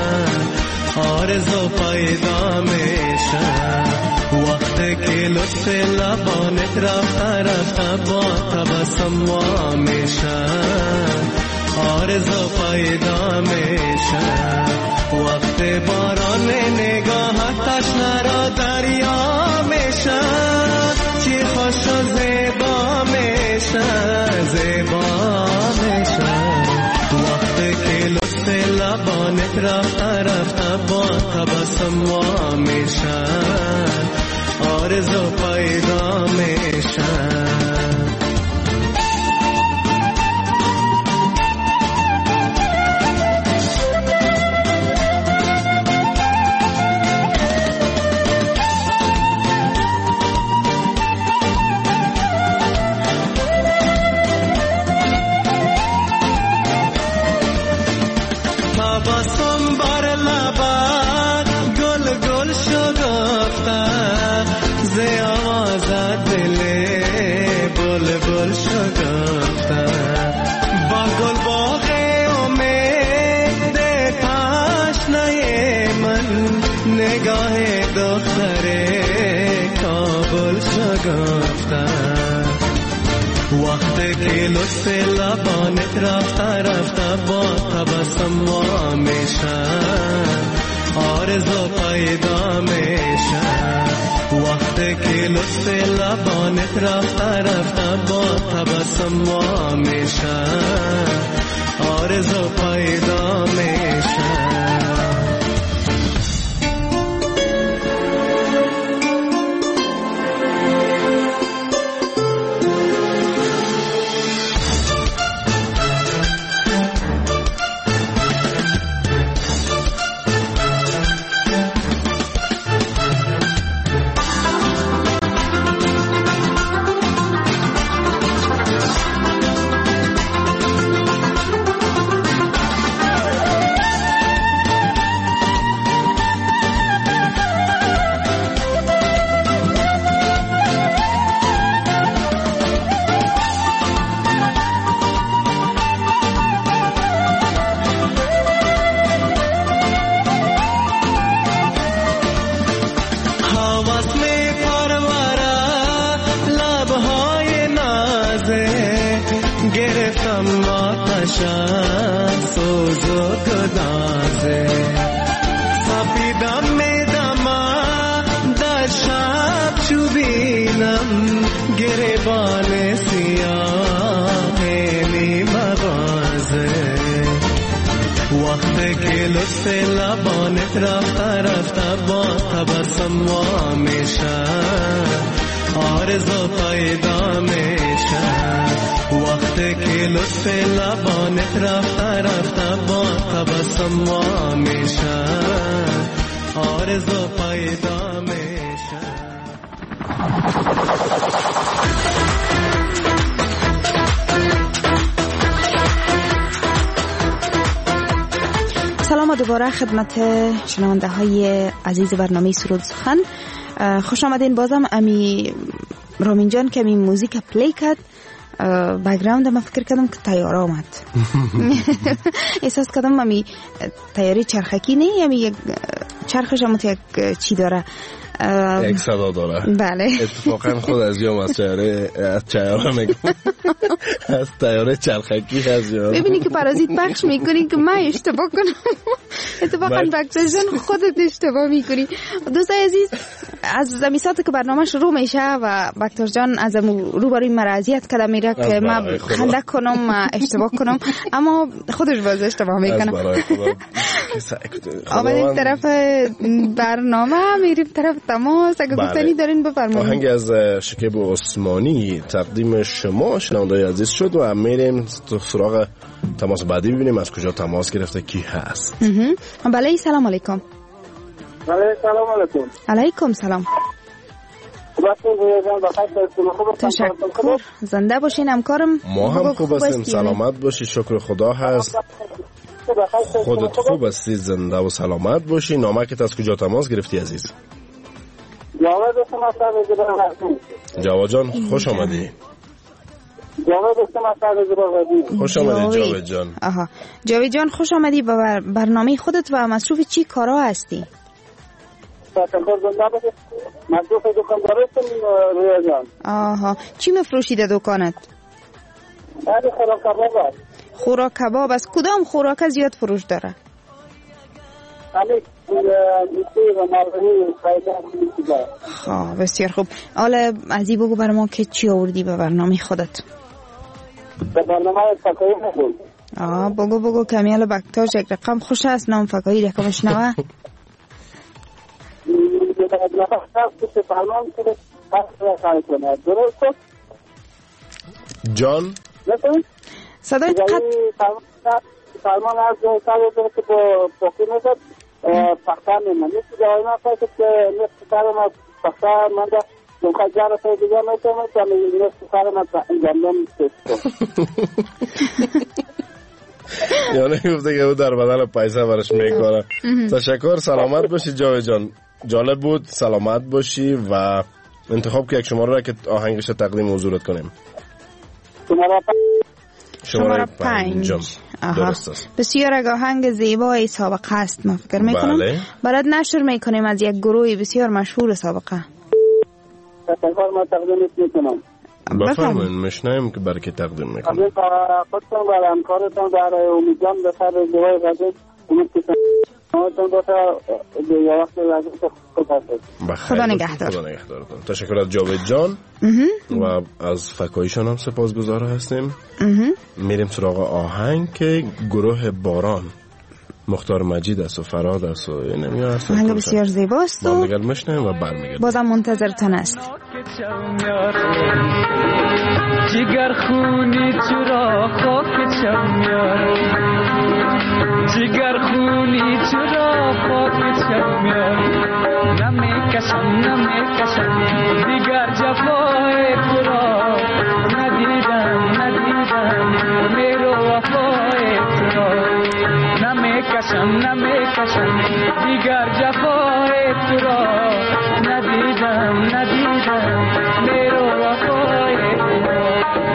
آرزو پیدا میشه وقتی که لطف لبانت رفته رفته با تبسم میشه آرزو پیدا میشه وقتی باران نگاه تشنه را دریا میشه چی خوش و زیبا میشه زیبا میشه وقتی که لطف لبانت رفته رفته با تبسم میشه آرزو پیدا میشه وقتی که لطف لبانت رفته رفته با تبسم میشه آرزو پیدا میشه وقتی که لطف لبانت رفته رفته با تبسم میشه آرزو پیدا میشه وقتی که لطف لبانت رفته رفته با تبسم وا میشه آرزو پیدا میشه وقتی که لطف لبانت رفته رفته با تبسم وا میشه آرزو پیدا میشه. سلام دوباره خدمت شنونده های عزیز برنامه سرود سخن. خوش آمدین. بازم امی رامین جان که امی موزیک پلی کرد بک‌گراند ما فکر کردم که تیاره آمد. احساس کردم امی تیاره چرخکی نه، امی یک چرخش هم یک چی داره، یک صدا داره. بله اتفاقا خود از یام از تیاره از تیاره میگم از تیاره چرخکی از یام. ببینی که پرازیت پخش میکنی که من اشتباه کنم، اتفاقا بکترجان خودت اشتباه میکنی. دوستای عزیز از زمیساتی که برنامه شروع میشه و بکترجان از روبروی مرضیت کده میره که من خنده کنم اشتباه کنم اما خودش باز اشتباه میکنه. آمدیم طرف برنامه میریم طرف تماس. اگه گفتنی دارین بفرمایید. آهنگ از شکیب عثمانی تقدیم شما شنونده‌های عزیز شد و میریم تو سراغ تماس بعدی ببینیم از کجا تماس گرفته کی هست. بله سلام علیکم. بله سلام علیکم. علیکم سلام. تشکر. زنده باشین همکارم. ما هم خوب هستیم، سلامت باشی، شکر خدا هست. خودت خوب هستی، زنده و سلامت باشی. نامکت از کجا تماس گرفتی عزیز؟ جاوید هستم از سرزیبان. جاوید جان خوش آمدی. جاوید هستم از سرزیبان. خوش آمدی جاوید جان. آها جاوید جان خوش آمدی به برنامه خودت و مصروف چی کارا هستی؟ تشکر زنده باشی. مصروف دکانداری هستم رویا جان. آها چی میفروشی در دکانت؟ بعد خوراک کباب است. خوراک کباب است. کدام خوراک زیاد فروش داره؟ همین خب بسیار خوب. حالا ازی بگو برای ما که چی آوردی به برنامه خودت؟ به برنامه فکایی بگو. آه بگو بگو کمیال بکتاش یک رقم خوش است نام فکایی رقمش نوه. جان صدای قط فرمان از سال که با پاکی نزد پختر میمن نیستی جایی ما فکر که نیستی سر ما پختر من ده دنخواه جار سای دیگر میتونم که نیستی سر ما جمعیم سیستم یعنی گفته که او در بدل پیسه برش میکنه. تشکر. سلامت باشی جاوید جان، جالب بود. سلامت باشی و انتخاب که یک شماره را که آهنگش تقدیم حضورت کنیم. شماره شماره پنج. درست است. بسیار اگه آهنگ زیبای سابقه است ما فکر میکنم. بله. برات نشر میکنیم از یک گروه بسیار مشهور سابقه. تشکر. ما تقدیم میکنم. بفرمایید میشنیم که برای که تقدیم میکنم. از خودتون و همکارتون برای امیدوارم به سر زیبای غزل امید که شماتون باشه به یه وقت لازم خوب هست. خدا نگهدار. خدا نگهدارتون. تشکر از جاوید جان و از فکاییشان هم سپاسگزار هستیم. میریم سراغ آهنگ که گروه باران مختار مجید است و فراد است و نمیاد است. آهنگ بسیار زیباست و دیگر میشنیم و برمیگردیم. بازم منتظرتان است. جگر خونی چرا خاک چم میار، جگر خونی چرا خاک چم میار، نمیکشم نمیکشم دیگر جفای تو را، ندیدم ندیدم میرو وفای تو را، نمیکشم نمیکشم دیگر جفای تو را، ندیدم ندیدم میرو وفای تو را.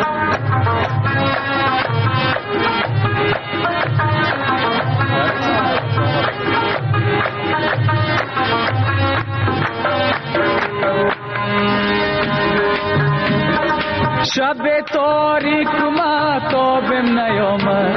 شب تاریک ماتابم نیامد،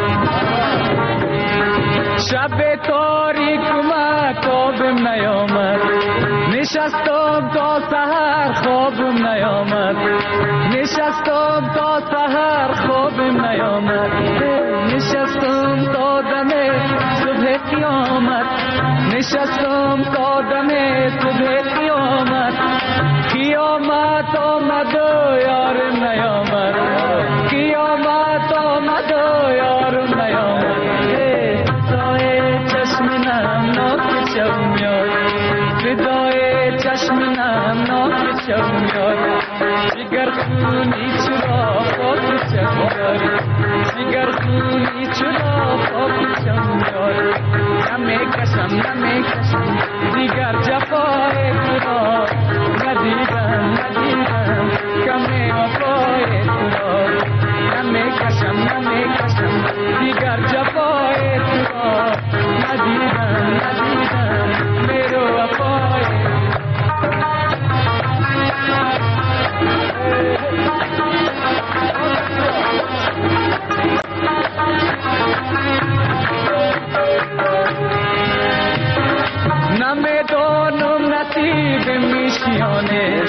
شب تاریک ماتابم نیامد، نشستم تا سحر خوابم نیامد، نشستم تا سحر خوابم نیامد، نشستم تا دم قیامت نشستم تا دم صبح قیامت قیامت آمد و یار نیامد قیامت آمد و یار نیامد فدای چشم نمناک شم یار فدای چشم نمناک شم یار جگر خونی چرا خاک شم یار جگر خونی چرا خاک شم یار نمی کشم نمی کشم دیگر جفای تو را ندیدم ندیدم کمی وفای تو را نمی کشم نمی کشم دیگر جفای تو را ندیدم ندیدم میرو وفای نمیدانم نصیب میشیانه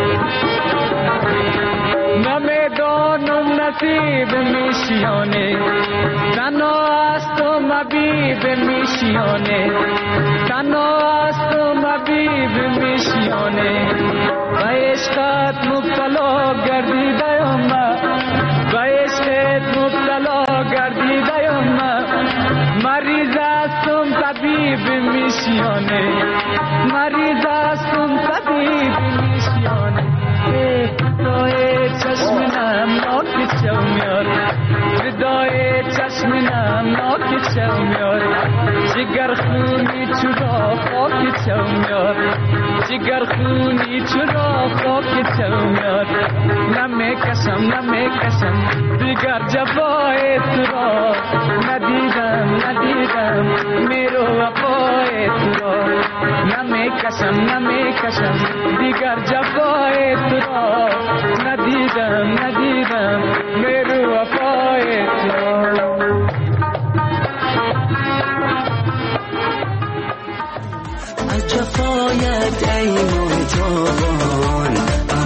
نمیدانم نصیب میشیانه تنها است و مبیب میشیانه تنها است و مبیب میشیانه و عشقت مبتلا گردیدم و عشقت مبتلا گردیدم مریض هستم طبیب میشیانه مریض هستم طبیب میشیانه فدای چشم نمناک شم یار فدای چشم نمناک شم یار جگر خونی چرا خاک شم یار جگر خونی چرا خاک شم یار نمی کشم نمی کشم دیگر جفای تو را ندیدم ندیدم میرو وفای تو را نمی کشم نمی کشم دیگر جفای تو را ندیدم ندیدم میرو وفای تو را جفایت ای موجان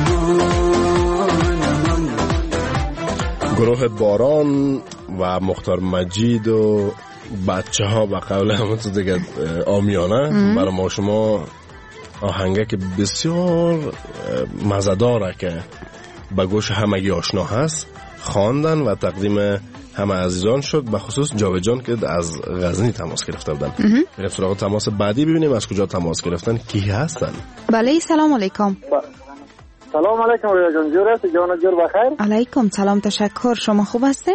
امان امان. گروه باران و مختار مجید و بچه ها به قول همون تو دیگه آمیانه برای ما شما آهنگه که بسیار مزداره که به گوش همگی آشنا هست خواندن و تقدیم همه عزیزان شد، به خصوص جاوید که از غزنی تماس گرفته بودن. بریم سراغ تماس بعدی ببینیم از کجا تماس گرفتن، کی هستن. بله سلام علیکم. سلام علیکم رویا جان، جور هستی؟ جان جور بخیر؟ علیکم سلام، تشکر. شما خوب هستین؟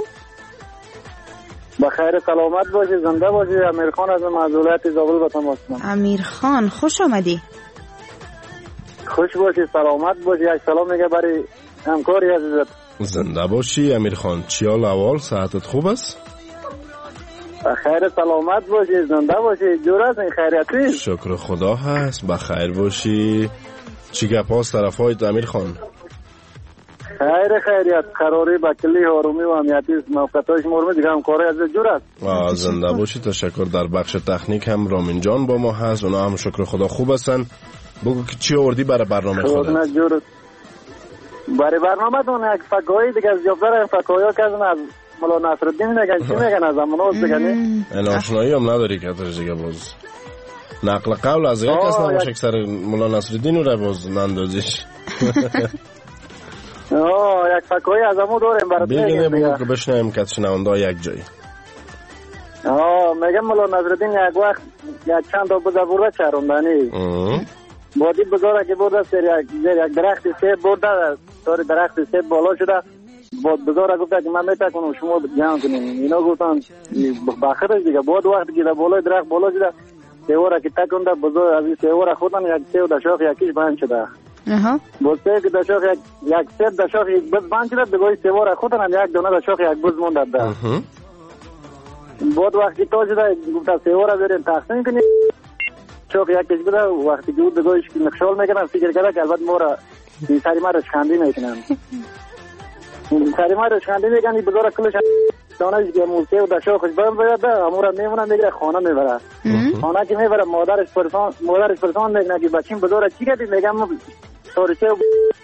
بخیر سلامت باشی، زنده باشی. امیر خان از معزولیت زابل به تماس من. امیر خان خوش آمدی. خوش باشی، سلامت باشی. یک سلام میگه برای همکاری عزیزت. زنده باشی امیر خان. چی حال احوال؟ صحتت خوب است؟ بخیر سلامت باشی، زنده باشی. جور هستین؟ خیریتی؟ شکر خدا هست، بخیر باشی. چی گپ هاست طرفای امیر خان؟ خیر خیریت، قراری با کلی آرومی و امنیتی موقعیتش مرمه دیگه همکاری از جور است. زنده باشی، تشکر. در بخش تکنیک هم رامین جان با ما هست، اونا هم شکر خدا خوب هستن. بگو که چی آوردی برای برنامه خودت؟ جور برای برنامه دون یک فکایی دیگه از جبدار فکایی ها کردن از مولا نصرالدین میگن چی میگن از امنوز دیگه نی؟ این آشنایی هم نداری که ترش دیگه باز نقل قول از یک کس نماشه که سر مولا نصرالدین رو باز نندازیش. آه یک فکایی از امو داریم برای بگنه بگو که بشنیم که شنونده یک جایی. آه میگم مولا نصرالدین یک وقت یک چند تا بزا برده چروندنی بادی بزاره که برده سر یک, یک درخت سیب برده سر درخت سیب بالا شده باد بزاره گفته که من میتا کنم شما جمع کنیم. اینا گفتن بخیرش دیگه بود وقت که در بالای درخت بالا شده سیوره که تکنده بزار از این سیوره خودن یک سیو در شاخ یکیش بند شده. بسته که در شاخ یک, یک سیب در شاخ یک بز بند شده بگوی سیوره خودن هم یک دانه در شاخ یک بز مونده ده بود وقتی تا شده گفته سیوره بریم تقسیم کنیم شاخ یکیش بده وقتی که بود بگویش نقشال میکنن فکر کرده که البته ما را این سری ما رشخندی میکنن سری ما رشخندی میکنن این بزاره کلش دانش که موسیقی و در شاخش بند بده امورا میمونه میگره خانه میبره خانه که میبره مادرش پرسان مادرش پرسان میکنه که بچین بزاره چی کردی میگم سارچه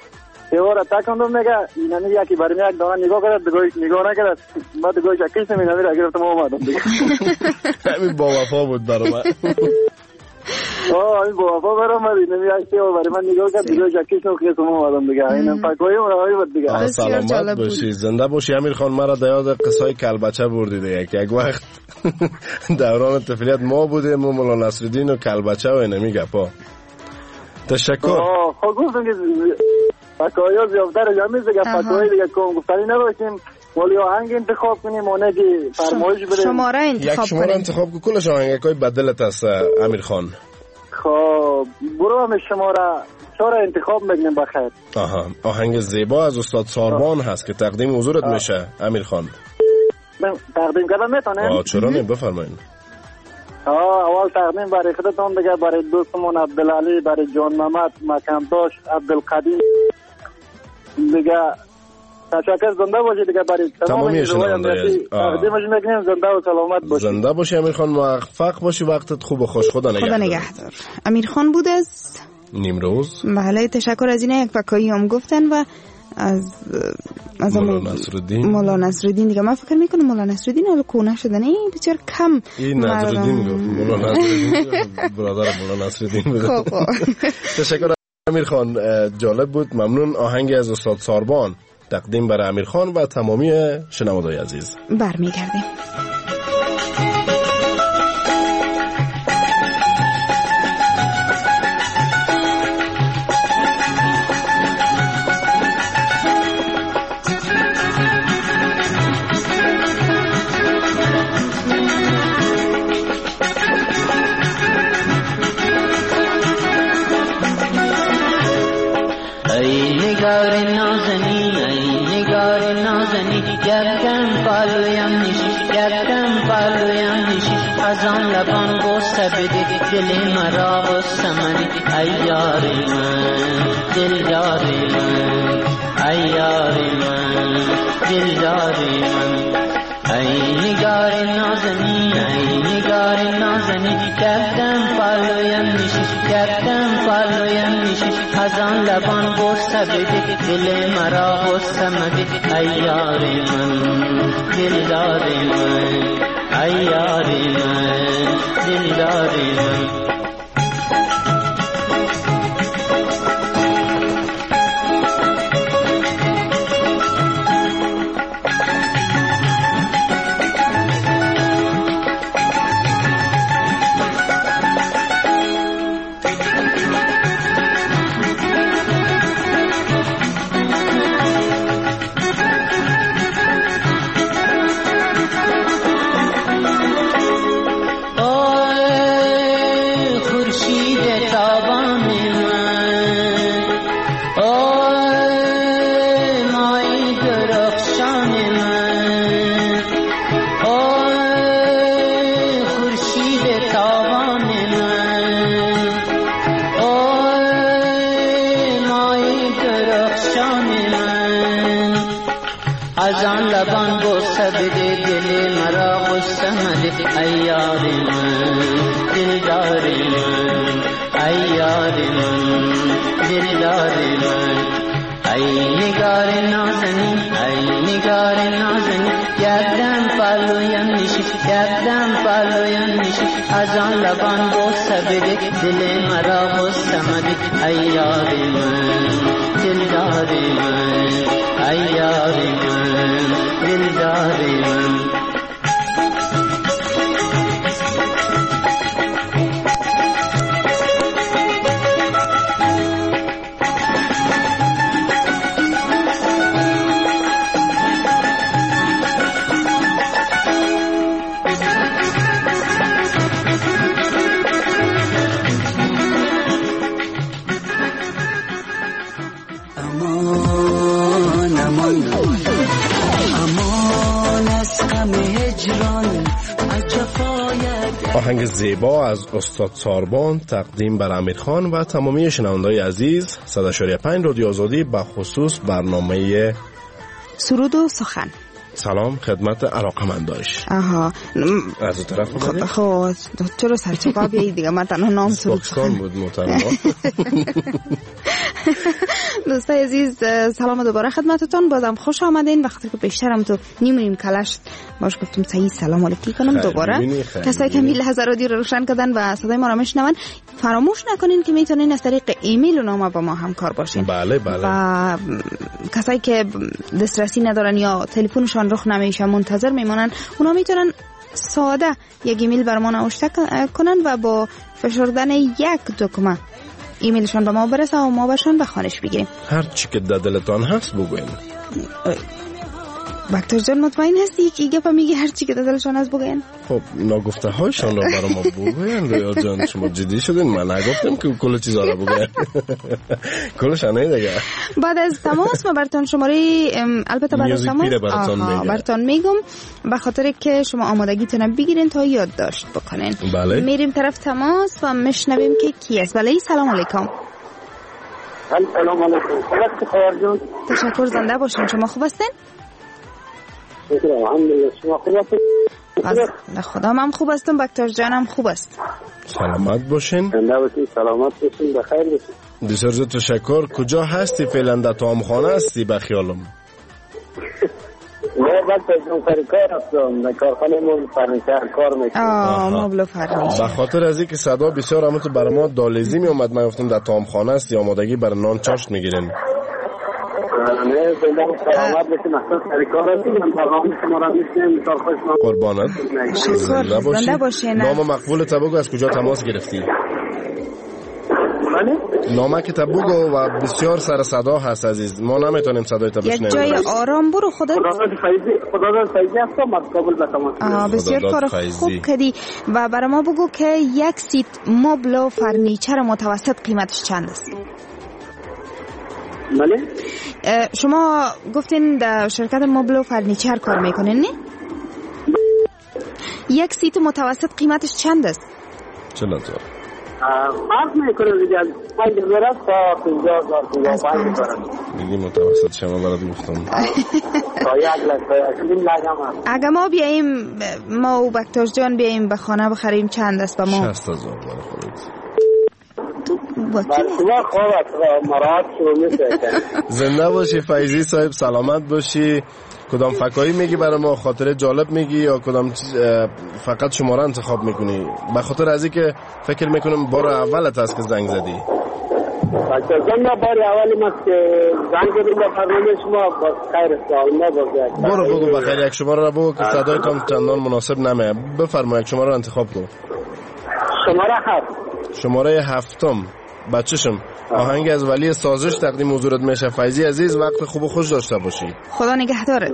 یوارا تکندم میگه اینمی یکی برمی یک دانه نگاه کرد دگویش نگاه نکرد بعد دگویش اکیش نمی نمی گرفتم آمدم دیگه. همین با وفا بود برای من. آه همین با وفا برای من اینمی یکی برای من نگاه کرد دگویش اکیش نمی آمدم دیگه. اینم پاکوی مرایی بود دیگه. سلامت باشی زنده باشی امیر خان. مرا دیاد قصای کلبچه بردی دیگه که یک وقت دوران طفولیت ما بودیم و مولا نصرالدین و کلبچه و اینمی گپا. تشکر. آه خب گفتم که پاکویا زیادتر جمعی دیگه پاکوی دیگه کم گفتنی نباشیم ولی آهنگ انتخاب کنیم اونه که فرمایش بدیم شماره انتخاب کنیم. یک شماره انتخاب کنیم. کلش آهنگ که بدلت است امیر خان. خب برو هم شماره چهار انتخاب بگنیم بخیر. آها آهنگ زیبا از استاد ساربان هست که تقدیم حضورت آه. میشه امیر خان. من تقدیم کردم میتونم؟ آه چرا نیم بفرمایید. آه اول تقدیم برای خودتون دیگه برای دوستمون عبدالعلی برای جان محمد مکمداش عبدالقدیم دیگه تشکر زنده باشی دیگه برای تمامی شنوندگان تقدیمش میکنیم زنده و سلامت باشی. زنده باشی امیر خان موفق باشی وقتت خوب و خوش. خدا نگهدار. خدا نگهدار. امیر خان بود از نیمروز. بله تشکر از این یک فکایی هم گفتن و از از مولا نصرالدین مولا نصرالدین دیگه من فکر میکنم مولا نصرالدین حالا کونه شدن این بسیار کم این نصرالدین گفت مولا نصرالدین برادر مولا نصرالدین بود. خب تشکر امیر خان جالب بود. ممنون. آهنگ از استاد ساربان تقدیم برای امیر خان و تمامی شنوندگان عزیز. برمیگردیم. نگار نازنی ای نگار نازنی گردم بالویم نیشی گردم بالویم نیشی از آن لبان بوسه بده دل مرا غصه منی ای یاری من دل یاری من ای یاری من دل یاری من ای نگار نازنی ای نگار نازنی گردم بالویم نیشی گردم بالویم نیشی از آن لبان بوسه بده دل مرا غصه مده ای یاری من دل یاری من ای یاری من دل یاری من. از آن لبان بوسه بده دل مرا غصه مده ای یاری من دل یاری من ای یاری من دل یاری من. آهنگ زیبا از استاد ساربان تقدیم بر امیر خان و تمامی شنوندگان عزیز. صد و پنج رادیو آزادی به خصوص برنامه سرود و سخن. سلام خدمت علاقمندایش. آها از طرف بود. خب چرا سرچپا بیایی دیگه، من تنها نام سرود پاکستان بود محترم. دوستای عزیز سلام دوباره خدمتتون، بازم خوش آمدین. وقتی که بیشترم تو نیمونیم کلش باش گفتم صحیح سلام علیکی کنم دوباره. کسایی که میل لحظه رادیو رو روشن کردن و صدای ما را میشنون فراموش نکنین که میتونین از طریق ایمیل و نامه با ما همکار باشین. بله بله. و کسایی که دسترسی ندارن یا تلفنشان رخ نمیشه منتظر میمونن، اونا میتونن ساده یک ایمیل بر ما نوشته کنن و با فشردن یک دکمه ایمیلشان به ما برسه و ما باشن به خانش بگیریم. هر چی که در دلتان هست بگوین. بکتر جان مطمئن هستی یکی گپا میگی هر چی که در دلشان هست بگوین؟ خب نگفته هایشان را برای ما بگوین. رویا جان شما جدی شدین، من نگفتم که کل چیزا را بگوین. کلش نه دیگه. بعد از تماس ما براتون شماره البته بعد از تماس آها براتون میگم به خاطر که شما آمادگیتون بگیرین تا یادداشت بکنین. بله. میریم طرف تماس و میشنویم که کی است. بله سلام علیکم. سلام علیکم. خیر جان. تشکر، زنده باشین. شما خوب هستین؟ الحمدلله. شما خوب هستین؟ خدا من خوب هستم، بکتر جانم خوب است. سلامت باشین. زنده باشین، سلامت باشین، بخیر باشین. بسیار زیاد تشکر. کجا هستی فعلا؟ در طعامخانه هستی به خیالم؟ نه بچه جون سر کار هستم، در کارخانه مبل فرنیچر کار میکنم. آه مبل فرنیچر. به خاطر از اینکه صدا بسیار همون تو برای ما دالیزی می اومد، من گفتم در طعامخانه هستی آمادگی برای نان چاشت میگیرین. نه زنده سلامت باشین، احساس سر کار هستیم، من برنامه شما را میشنیم، مثال خوش ما قربانت. زنده باشین. نام مقبول تبگو از کجا تماس گرفتی؟ نامه که تبگو و بسیار سر صدا هست عزیز، ما نمیتونیم صدای تا بشنویم. یک جای آرام برو خودت. خداداد فیضی، خداداد فیضی هستم از کابل به تماس. بسیار کار خوب کردی و برای ما بگو که یک سیت مبل و فرنیچر متوسط قیمتش چند است؟ بله؟ شما گفتین در شرکت مبل و فرنیچر کار میکنین نه؟ یک سیت متوسط قیمتش چند است؟ چند هزار؟ فرق میکنه دیگه، پنج هزار است تا پنجاه هزار پنجاه و پنج هزار. میگی متوسط شما برات گفتم. تا یک لک تا یک نیم لک هم هست. اگه ما بیاییم ما و بکتر جان بیاییم به خانه بخریم چند است با ما؟ شصت هزار برای خودت. شما خوب است مراد شروع میشه. زنده باشی فیضی صاحب، سلامت باشی. کدام فکایی میگی برای ما؟ خاطره جالب میگی یا کدام فقط شماره انتخاب میکنی؟ به خاطر از اینکه فکر میکنم بار اولت است که زنگ زدی. بچه زنده بار اولی است که زنگ زدیم به برنامه شما. خیر است. برو بگو بخیر یک شماره را بگو که صدایتان چندان مناسب نمیه. بفرما یک شماره انتخاب کن. شماره هفت. شماره هفتم. بچه‌شم آهنگ از ولی سازش تقدیم حضورت میشه. فیضی عزیز وقت خوب و خوش داشته باشی. خدا نگهدارت.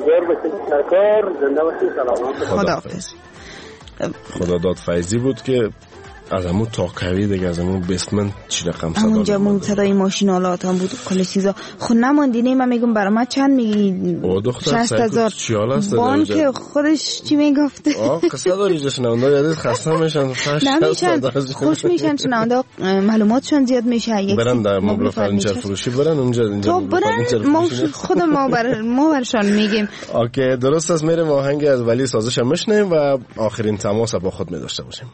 خداحافظ. خدا داد فیضی بود که از همون تاکوی دیگه، از همون بیسمنت چی رقم صدا همونجا مون صدای ماشین آلات هم بود کل چیزا. خود نماندینه من میگم برای ما چند میگی؟ شصت هزار. بانک خودش چی میگفته؟ آه قصه داری جا شنونده یادید خسته میشن. نمیشن خوش میشن شنونده، معلوماتشون زیاد میشه. برن در مبل فرنیچر فروشی برن اونجا. تو برن ما خود ما بر ما برشان میگیم. اوکی درست است. میریم آهنگ از ولی سازش هم میشنیم و آخرین تماس با خود می‌داشته باشیم.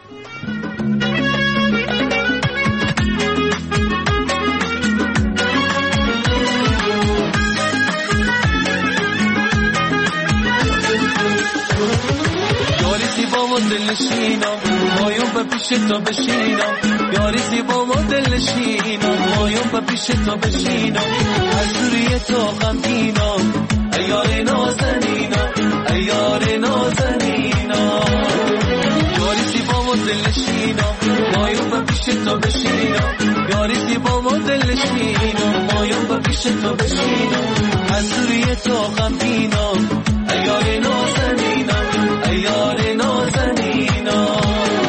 دلشینم مایون به پیش تو بشینم، یاری زیبا و دلشینم مایون به پیش تو بشینم، از دوری تو غمگینم ایار نازنینم ایار نازنینم، یاری زیبا و دلشینم مایون به پیش تو بشینم، یاری زیبا و دلشینم مایون به پیش تو بشینم، از دوری تو غمگینم ایار نازنینم ایار نازنینم.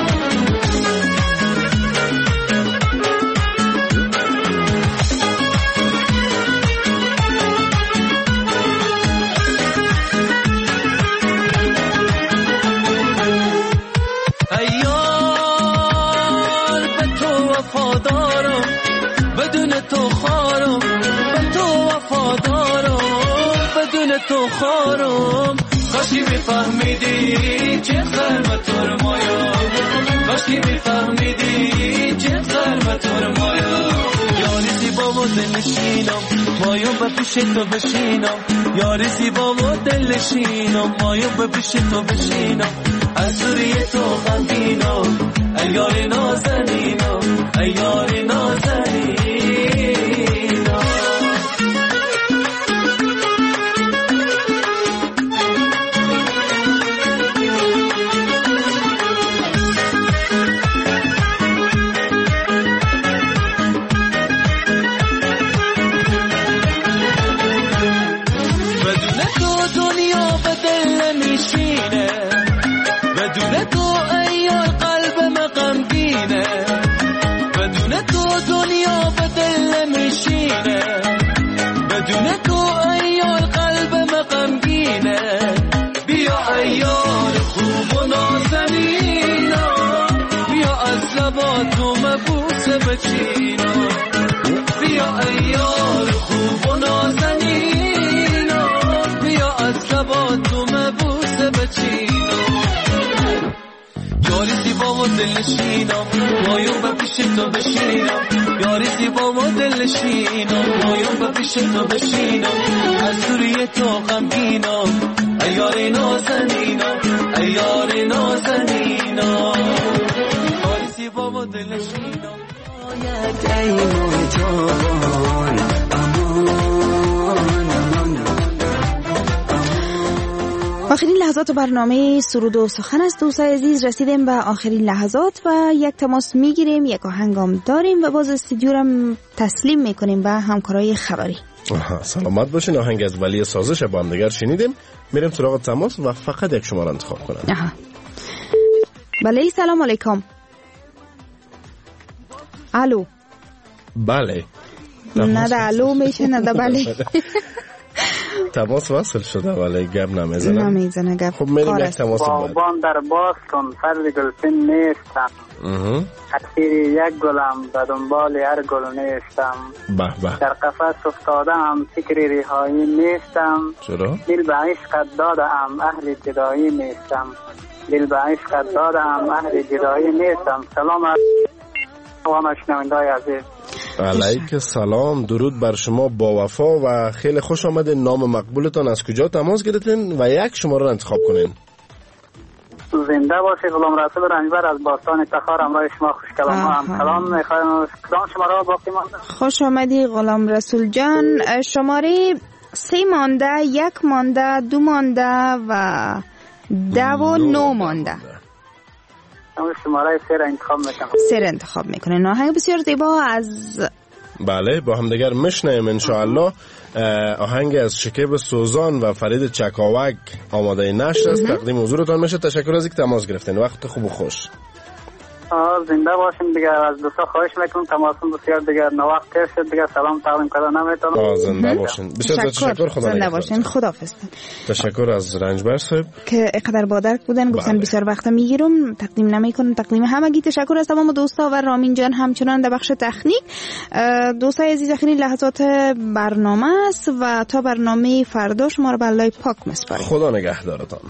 ایار به تو وفادارم بدون تو خارم، به تو وفادارم بدون بدون تو خارم کاشی میفهمیدی چه خرمت ترمایا کاشی میفهمیدی چه خرمت ترمایا یاری زیبا و دلشینم مایم به پیش تو بشینم یاری زیبا و دلشینم مایم به پیش تو بشینم از دوری تو غمگینم ای یاری نازنینم ای یاری نازنینم بچینا بیا ایار خوب و نازنینا بیا از لبان تو مبوس بچینا یاری زیبا و دلشینم مایم به پیش تو بشینم یاری زیبا و دلشینم مایم به پیش تو بشینم از دوری تو غمگینم ای یاری نازنینم ای یاری نازنینم یاری زیبا و دلشینم آخرین لحظات برنامه سرود و سخن است. دوستای عزیز رسیدیم به آخرین لحظات و یک تماس میگیریم، یک آهنگام داریم و باز استودیو رو تسلیم میکنیم به همکارای خبری. سلامت باشین. آهنگ از ولی سازش با هم دیگر شنیدیم. میریم سراغ تماس و فقط یک شماره انتخاب کنم. آها. بله سلام علیکم. الو. بله. نه ده الو میشه نه ده بله. تماس وصل شده ولی گپ نمیزنه. نمیزنه گپ. خب میریم یک تماس بعد. بابان در باز کن فرد گلفین نیستم. اسیر یک گلم به دنبال هر گل نیستم. به به. در قفس افتادم فکر رهایی نیستم. چرا؟ دل به عشقت دادم اهل جدایی نیستم. دل به عشقت دادم اهل جدایی نیستم. سلام و شنونده‌های عزیز. علیک سلام، درود بر شما با وفا و خیلی خوش آمدین. نام مقبولتان، از کجا تماس گرفتین و یک شماره را انتخاب کنین. زنده باشید. غلام رسول رنجبر از باستان تخار همراه شما خوش کلام هم کلام میخوایم. کدام شماره ها باقی مانده؟ خوش آمدی غلام رسول جان. شماره سه مانده، یک مانده، دو مانده و ده و نو مانده. شماره سه را انتخاب میکنم. سه را انتخاب میکنه. آهنگ بسیار زیبا از بله با هم دیگر میشنیم انشاءالله. آهنگ از شکیب سوزان و فرید چکاوک آماده نشر است. تقدیم حضورتان میشه. تشکر از اینکه تماس گرفتین. وقت خوب و خوش. زنده باشیم دیگه. از دوستا خواهش میکنم تماسون بسیار دیگه نوقت تر شد دیگه سلام تقدیم کردن نمیتونم. زنده باشین. بسیار تشکر. خدا زنده باشین. خداحافظ. تشکر از رنجبر صاحب که اینقدر با درک بودن. گفتن بسیار وقت میگیرم تقدیم نمیکنم. تقدیم همگی تشکر از تمام دوستا و رامین جان همچنان در بخش تکنیک. دوستای عزیز آخرین لحظات برنامه است و تا برنامه فردا شما رو به الله پاک میسپاریم. خدا نگهدارتان.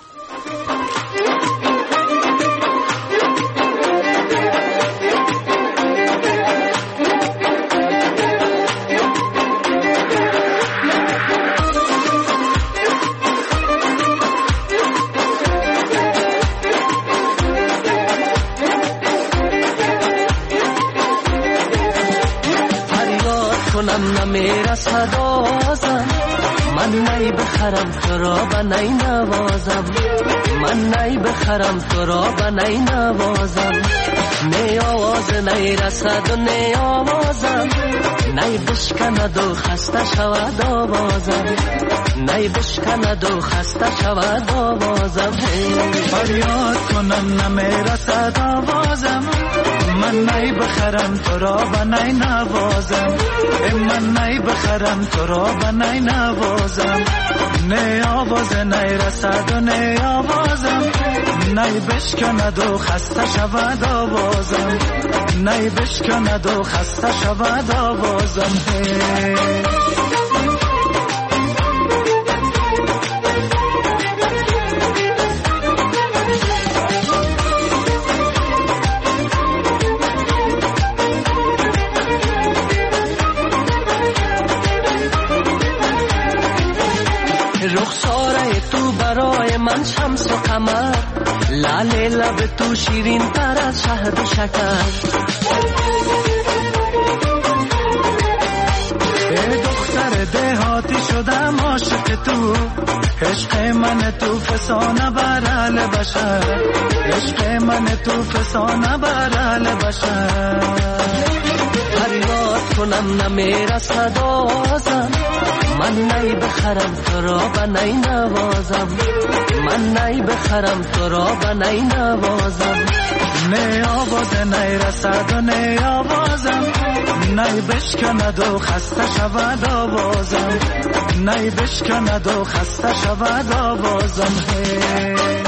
نمیرسد آوازم من نی بخرم تو را به نی نوازم من نی بخرم تو را به نی نوازم نی آواز نی رسد و نی آوازم نی بشکند و خسته شود آوازم نی بشکند و خسته شود آوازم فریاد کنم نمیرسد آوازم من نی بخرم تو را به نی نوازم من نی بخرم تو را به نی نوازم نی آواز نی رسد و نی آوازم نی بشکند و خسته شود آوازم نی بشکند و خسته شود آوازم من شمس و قمر، لاله لب تو شیرین تر از شهد و شکر. ای دختر دهاتی شدم عاشق تو، عشق من تو فسانه برال بشر، عشق من تو فسانه برال بشر. فریاد کنم نمیرسد آوازم، من نی بخرم تو را به نی نوازم، من نی بخرم تو را به نی نوازم. نی آواز نی رسد و نی آوازم، نی بشکند و خسته شود آوازم، نی بشکند و خسته شود آوازم.